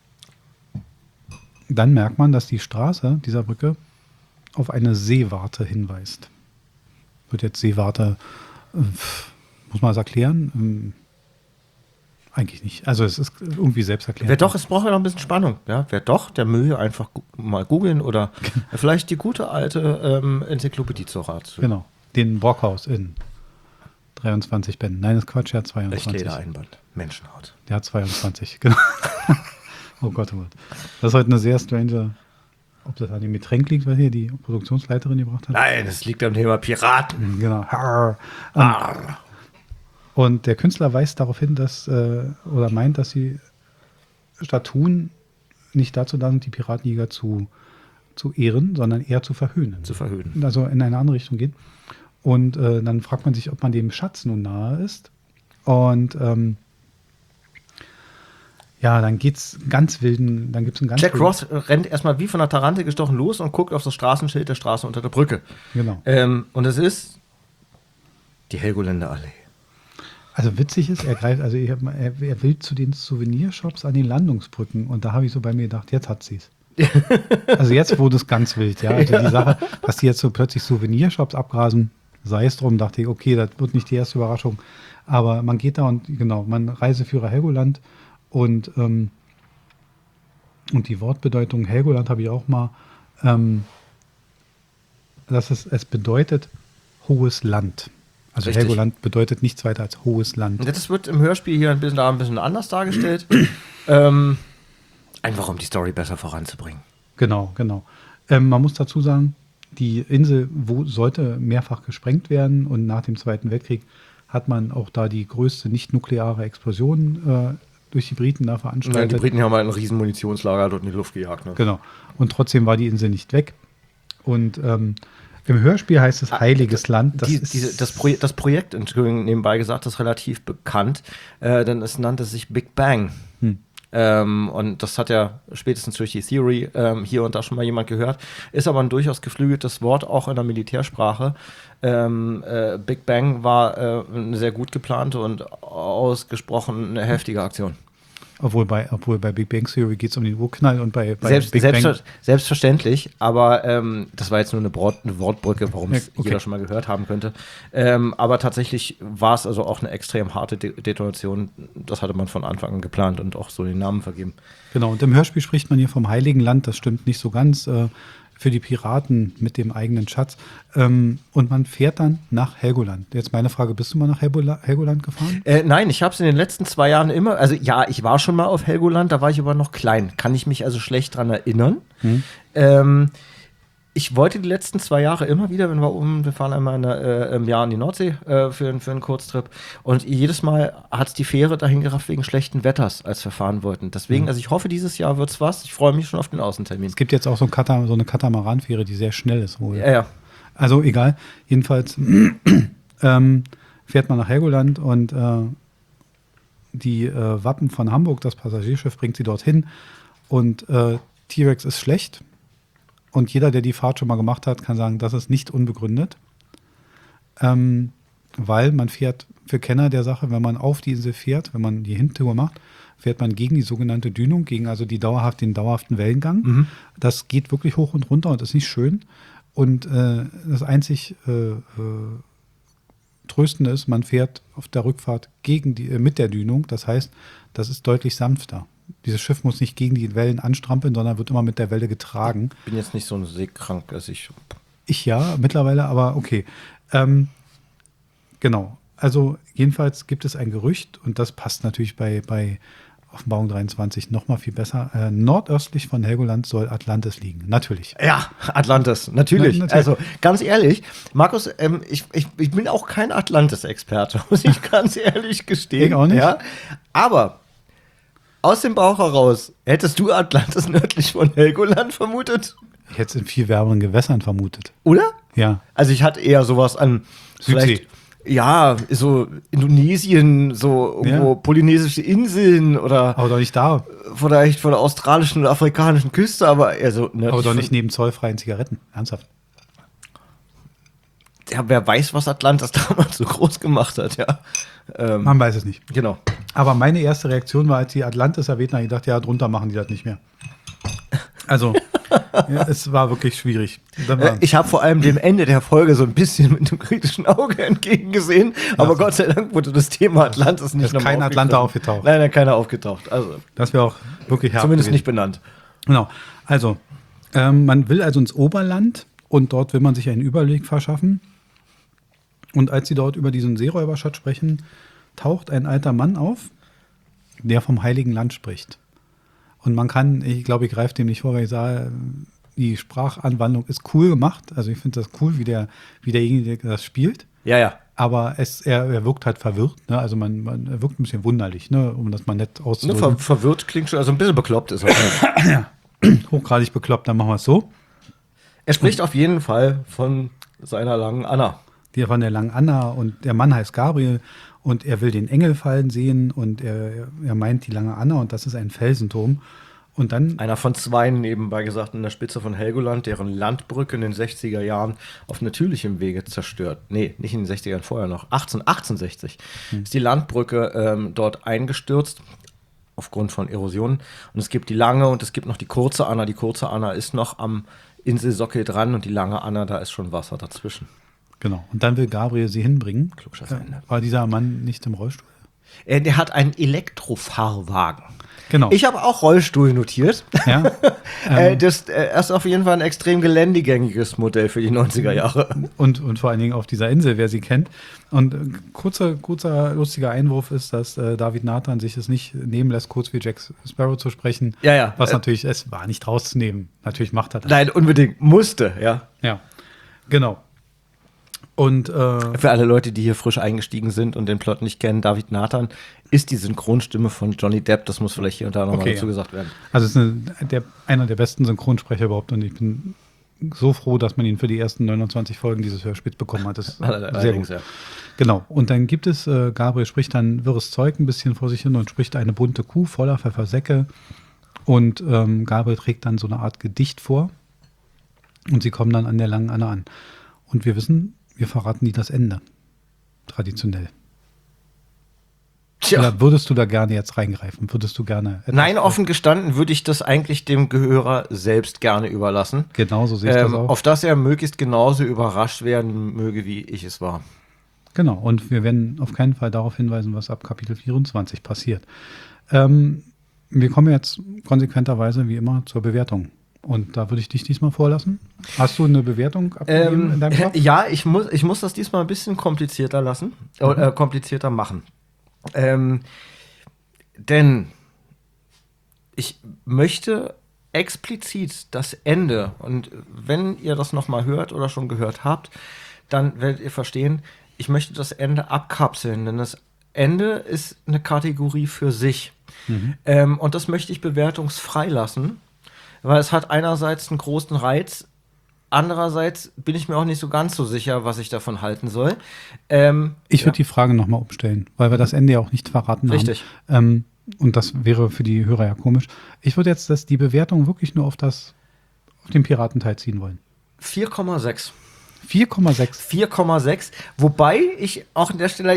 merkt man, dass die Straße dieser Brücke auf eine Seewarte hinweist. Wird jetzt Seewarte, muss man das erklären? Eigentlich nicht. Also es ist irgendwie selbsterklärend. Wer doch, es braucht ja noch ein bisschen Spannung. Ja? Wer doch, der möge einfach mal googeln oder vielleicht die gute alte Enzyklopädie zur Rat ziehen. Genau, den Brockhaus in 23 Bänden. Nein, das ist Quatsch, er hat 22. Echtledereinband, Menschenhaut. Der hat 22, genau. Oh Gott, oh Gott. Das ist heute eine sehr strange, ob das an dem Getränk liegt, was hier die Produktionsleiterin gebracht hat. Nein, es liegt am Thema Piraten. Genau. Arr. Und der Künstler weist darauf hin, dass, oder meint, dass die Statuen nicht dazu da sind, die Piratenjäger zu ehren, sondern eher zu verhöhnen. Zu verhöhnen. Also in eine andere Richtung geht. Und dann fragt man sich, ob man dem Schatz nun nahe ist. Und ja, dann geht's ganz wilden, dann gibt's einen ganz Jack wilden- Ross rennt erstmal wie von der Tarante gestochen los und guckt auf das Straßenschild der Straße unter der Brücke. Genau. Und es ist die Helgoländer Allee. Also witzig ist, er will zu den Souvenirshops an den Landungsbrücken und da habe ich so bei mir gedacht, jetzt hat sie's. Also jetzt wurde es ganz wild, ja. Also die Sache, dass die jetzt so plötzlich Souvenirshops abgrasen, sei es drum, dachte ich, okay, das wird nicht die erste Überraschung. Aber man geht da und genau, man Reiseführer Helgoland und die Wortbedeutung Helgoland habe ich auch mal, dass es bedeutet hohes Land. Also Richtig. Helgoland bedeutet nichts weiter als hohes Land. Und das wird im Hörspiel hier ein bisschen anders dargestellt. Einfach um die Story besser voranzubringen. Genau. Man muss dazu sagen, die Insel sollte mehrfach gesprengt werden und nach dem Zweiten Weltkrieg hat man auch da die größte nicht-nukleare Explosion durch die Briten da Nein, veranstaltet. die Briten haben mal ein riesen Munitionslager dort in die Luft gejagt. Ne? Genau. Und trotzdem war die Insel nicht weg. Und im Hörspiel heißt es Heiliges Land. Das Projekt, Entschuldigung, nebenbei gesagt, ist relativ bekannt, denn es nannte sich Big Bang. Und das hat ja spätestens durch die Theory hier und da schon mal jemand gehört. Ist aber ein durchaus geflügeltes Wort, auch in der Militärsprache. Big Bang war eine sehr gut geplante und ausgesprochen eine heftige Aktion. Obwohl bei Big Bang Theory geht es um den Urknall und bei Big Bang. Selbstverständlich, aber das war jetzt nur eine Wortbrücke, warum es Okay. jeder schon mal gehört haben könnte. Aber tatsächlich war es also auch eine extrem harte Detonation. Das hatte man von Anfang an geplant und auch so den Namen vergeben. Genau, und im Hörspiel spricht man hier vom Heiligen Land, das stimmt nicht so ganz, für die Piraten mit dem eigenen Schatz. Und man fährt dann nach Helgoland. Jetzt meine Frage, bist du mal nach Helgoland gefahren? Nein, ich habe es in den letzten 2 Jahren immer, also ja, ich war schon mal auf Helgoland, da war ich aber noch klein. Kann ich mich also schlecht dran erinnern. Ich wollte die letzten 2 Jahre immer wieder, wenn wir fahren einmal im Jahr an die Nordsee für einen Kurztrip. Und jedes Mal hat es die Fähre dahin gerafft wegen schlechten Wetters, als wir fahren wollten. Deswegen, also ich hoffe, dieses Jahr wird's was. Ich freue mich schon auf den Außentermin. Es gibt jetzt auch so eine Katamaranfähre, die sehr schnell ist wohl. Ja. Also egal, jedenfalls fährt man nach Helgoland und die Wappen von Hamburg, das Passagierschiff, bringt sie dorthin. Und T-Rex ist schlecht. Und jeder, der die Fahrt schon mal gemacht hat, kann sagen, das ist nicht unbegründet. Weil man fährt, für Kenner der Sache, wenn man auf die Insel fährt, wenn man die Hintour macht, fährt man gegen die sogenannte Dünung, gegen also den dauerhaften Wellengang. Das geht wirklich hoch und runter und ist nicht schön. Und das einzig Tröstende ist, man fährt auf der Rückfahrt mit der Dünung. Das heißt, das ist deutlich sanfter. Dieses Schiff muss nicht gegen die Wellen anstrampeln, sondern wird immer mit der Welle getragen. Ich bin jetzt nicht so seekrank, als ich. Ich ja, mittlerweile, aber okay. Genau. Also jedenfalls gibt es ein Gerücht, und das passt natürlich bei Offenbarung 23 noch mal viel besser. Nordöstlich von Helgoland soll Atlantis liegen. Natürlich. Ja, Atlantis, natürlich. Natürlich. Also ganz ehrlich, Markus, ich bin auch kein Atlantis-Experte, muss ich ganz ehrlich gestehen. Ich auch nicht. Ja? Aber aus dem Bauch heraus, hättest du Atlantis nördlich von Helgoland vermutet? Ich hätte es in viel wärmeren Gewässern vermutet. Oder? Ja. Also ich hatte eher sowas an Südsee. Ja, so Indonesien, so irgendwo polynesische Inseln oder Aber doch nicht da. vielleicht von der australischen oder afrikanischen Küste, aber eher so nördlich Aber doch von- nicht neben zollfreien Zigaretten. Ernsthaft. Ja, wer weiß, was Atlantis damals so groß gemacht hat, ja. Man weiß es nicht. Genau. Aber meine erste Reaktion war, als die Atlantis erwähnten, habe ich gedacht, ja, drunter machen die das nicht mehr. Also, ja, es war wirklich schwierig. Dann war, Ich habe vor allem dem Ende der Folge so ein bisschen mit einem kritischen Auge entgegengesehen, aber Gott sei Dank wurde das Thema Atlantis nicht ist kein Atlanta aufgetaucht. Nein, keiner aufgetaucht. Also Das wäre auch wirklich hart zumindest gewesen. nicht benannt. Genau. Also, man will also ins Oberland und dort will man sich einen Überblick verschaffen. Und als sie dort über diesen Seeräuberschatz sprechen, taucht ein alter Mann auf, der vom Heiligen Land spricht. Und man kann, ich glaube, ich greife dem nicht vor, weil ich sage, die Sprachanwandlung ist cool gemacht. Also ich finde das cool, wie derjenige das spielt. Ja, ja. Aber er wirkt halt verwirrt. Ne? Also er wirkt ein bisschen wunderlich, ne? Um das mal nett Nur auszudrücken. verwirrt klingt schon, also ein bisschen bekloppt ist er. Hochgradig bekloppt, dann machen wir es so. Er spricht auf jeden Fall von seiner langen Anna. Die von der langen Anna, und der Mann heißt Gabriel und er will den Engel fallen sehen und er meint die lange Anna und das ist ein Felsenturm. Und dann, Einer von zwei, nebenbei gesagt, an der Spitze von Helgoland, deren Landbrücke in den 60er Jahren auf natürlichem Wege zerstört. Nee, nicht in den 60er Jahren, vorher noch. 1860 ist die Landbrücke dort eingestürzt aufgrund von Erosionen. Und es gibt die lange und es gibt noch die kurze Anna. Die kurze Anna ist noch am Inselsockel dran und die lange Anna, da ist schon Wasser dazwischen. genau, und dann will Gabriel sie hinbringen. Klugscheißer Ende. War dieser Mann nicht im Rollstuhl? Der hat einen Elektrofahrwagen. Genau. Ich habe auch Rollstuhl notiert. Ja, Das ist auf jeden Fall ein extrem geländegängiges Modell für die 90er Jahre. und vor allen Dingen auf dieser Insel, wer sie kennt. Und kurzer, lustiger Einwurf ist, dass David Nathan sich es nicht nehmen lässt, kurz wie Jack Sparrow zu sprechen. Ja, ja. Was natürlich, es war nicht rauszunehmen. Natürlich macht er das. Nein, unbedingt. Musste, ja. Ja, genau. Und Für alle Leute, die hier frisch eingestiegen sind und den Plot nicht kennen, David Nathan ist die Synchronstimme von Johnny Depp. Das muss vielleicht hier und da nochmal Okay, dazu ja. gesagt werden. also es ist einer der besten Synchronsprecher überhaupt und ich bin so froh, dass man ihn für die ersten 29 Folgen dieses Hörspiels bekommen hat. Das ist sehr Allerdings, gut. ja. Genau. Und dann gibt es, Gabriel spricht dann wirres Zeug ein bisschen vor sich hin und spricht eine bunte Kuh voller Pfeffersäcke. Und Gabriel trägt dann so eine Art Gedicht vor. Und sie kommen dann an der langen Anna an. Und wir wissen, wir verraten nie das Ende. Traditionell. Tja. Oder würdest du da gerne jetzt reingreifen? Würdest du gerne etwas- Nein, offen gestanden würde ich das eigentlich dem Gehörer selbst gerne überlassen. Genauso sehe ich das auch. Auf das er möglichst genauso überrascht werden möge, wie ich es war. Genau, und wir werden auf keinen Fall darauf hinweisen, was ab Kapitel 24 passiert. Wir kommen jetzt konsequenterweise wie immer zur Bewertung. Und da würde ich dich diesmal vorlassen. Hast du eine Bewertung abgegeben in deinem Kopf? Ja, ich muss das diesmal ein bisschen komplizierter lassen, komplizierter machen. Denn ich möchte explizit das Ende, und wenn ihr das nochmal hört oder schon gehört habt, dann werdet ihr verstehen, ich möchte das Ende abkapseln, denn das Ende ist eine Kategorie für sich. Und das möchte ich bewertungsfrei lassen, weil es hat einerseits einen großen Reiz, Andererseits bin ich mir auch nicht so ganz so sicher, was ich davon halten soll. Ich würde die Frage nochmal umstellen, weil wir das Ende ja auch nicht verraten Richtig. haben. Und das wäre für die Hörer ja komisch. Ich würde jetzt die Bewertung wirklich nur auf den Piratenteil ziehen wollen. 4,6. 4,6. 4,6. Wobei ich auch an der Stelle,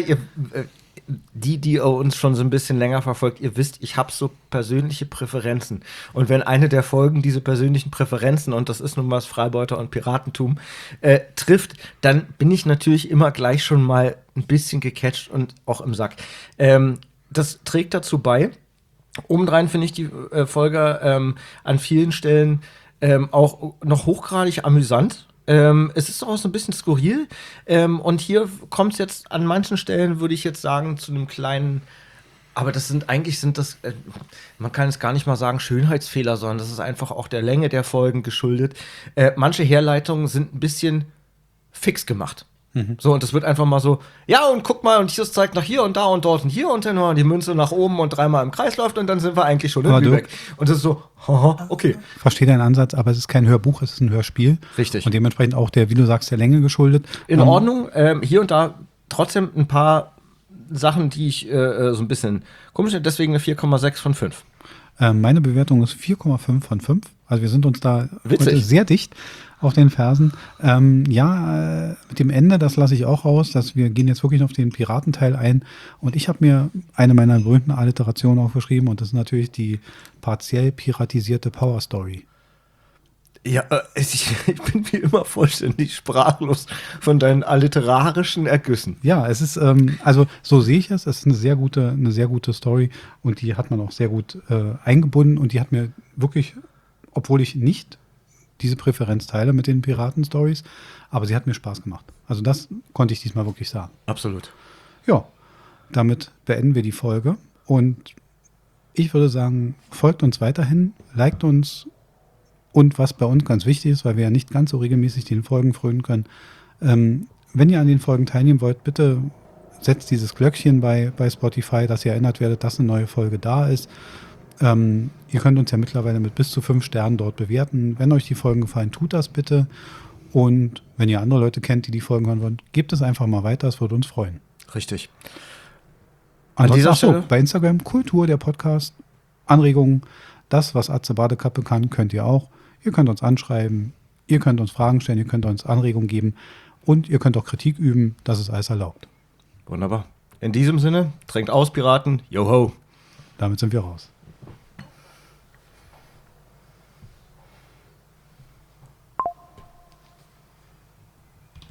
die uns schon so ein bisschen länger verfolgt, ihr wisst, ich habe so persönliche Präferenzen. Und wenn eine der Folgen diese persönlichen Präferenzen, und das ist nun mal das Freibeuter- und Piratentum, trifft, dann bin ich natürlich immer gleich schon mal ein bisschen gecatcht und auch im Sack. Das trägt dazu bei. Obendrein finde ich die Folge an vielen Stellen auch noch hochgradig amüsant. Es ist auch so ein bisschen skurril. Und hier kommt es jetzt an manchen Stellen, würde ich jetzt sagen, zu einem kleinen, aber man kann es gar nicht mal sagen Schönheitsfehler, sondern das ist einfach auch der Länge der Folgen geschuldet. Manche Herleitungen sind ein bisschen fix gemacht. So, und das wird einfach mal so, ja, und guck mal, und hier zeigt nach hier und da und dort und hier und dann die Münze nach oben und 3-mal im Kreis läuft und dann sind wir eigentlich schon in Lübeck. Und das ist so, haha, okay. Verstehe deinen Ansatz, aber es ist kein Hörbuch, es ist ein Hörspiel. Richtig. Und dementsprechend auch wie du sagst, der Länge geschuldet. In Ordnung, hier und da trotzdem ein paar Sachen, die ich so ein bisschen komisch finde, deswegen eine 4,6 von 5. Meine Bewertung ist 4,5 von 5. Also wir sind uns da Witzig. heute sehr dicht auf den Fersen. Mit dem Ende, das lasse ich auch raus, dass wir gehen jetzt wirklich auf den Piratenteil ein. Und ich habe mir eine meiner berühmten Alliterationen aufgeschrieben und das ist natürlich die partiell piratisierte Power Story. Ja, ich bin wie immer vollständig sprachlos von deinen alliterarischen Ergüssen. Ja, es ist, also so sehe ich es. Es ist eine sehr gute Story und die hat man auch sehr gut eingebunden und die hat mir wirklich, obwohl ich nicht diese Präferenz teile mit den Piraten-Stories, aber sie hat mir Spaß gemacht. Also das konnte ich diesmal wirklich sagen. Absolut. Ja, damit beenden wir die Folge und ich würde sagen, folgt uns weiterhin, liked uns und was bei uns ganz wichtig ist, weil wir ja nicht ganz so regelmäßig den Folgen frönen können, wenn ihr an den Folgen teilnehmen wollt, bitte setzt dieses Glöckchen bei Spotify, dass ihr erinnert werdet, dass eine neue Folge da ist. Ihr könnt uns ja mittlerweile mit bis zu 5 Sternen dort bewerten. Wenn euch die Folgen gefallen, tut das bitte. Und wenn ihr andere Leute kennt, die die Folgen hören wollen, gebt es einfach mal weiter, es würde uns freuen. Richtig. Ansonsten, bei Instagram, Kultur, der Podcast, Anregungen, das, was Atze Badekappe kann, könnt ihr auch. Ihr könnt uns anschreiben, ihr könnt uns Fragen stellen, ihr könnt uns Anregungen geben und ihr könnt auch Kritik üben, das ist alles erlaubt. Wunderbar. In diesem Sinne, trinkt aus, Piraten, yo ho. Damit sind wir raus.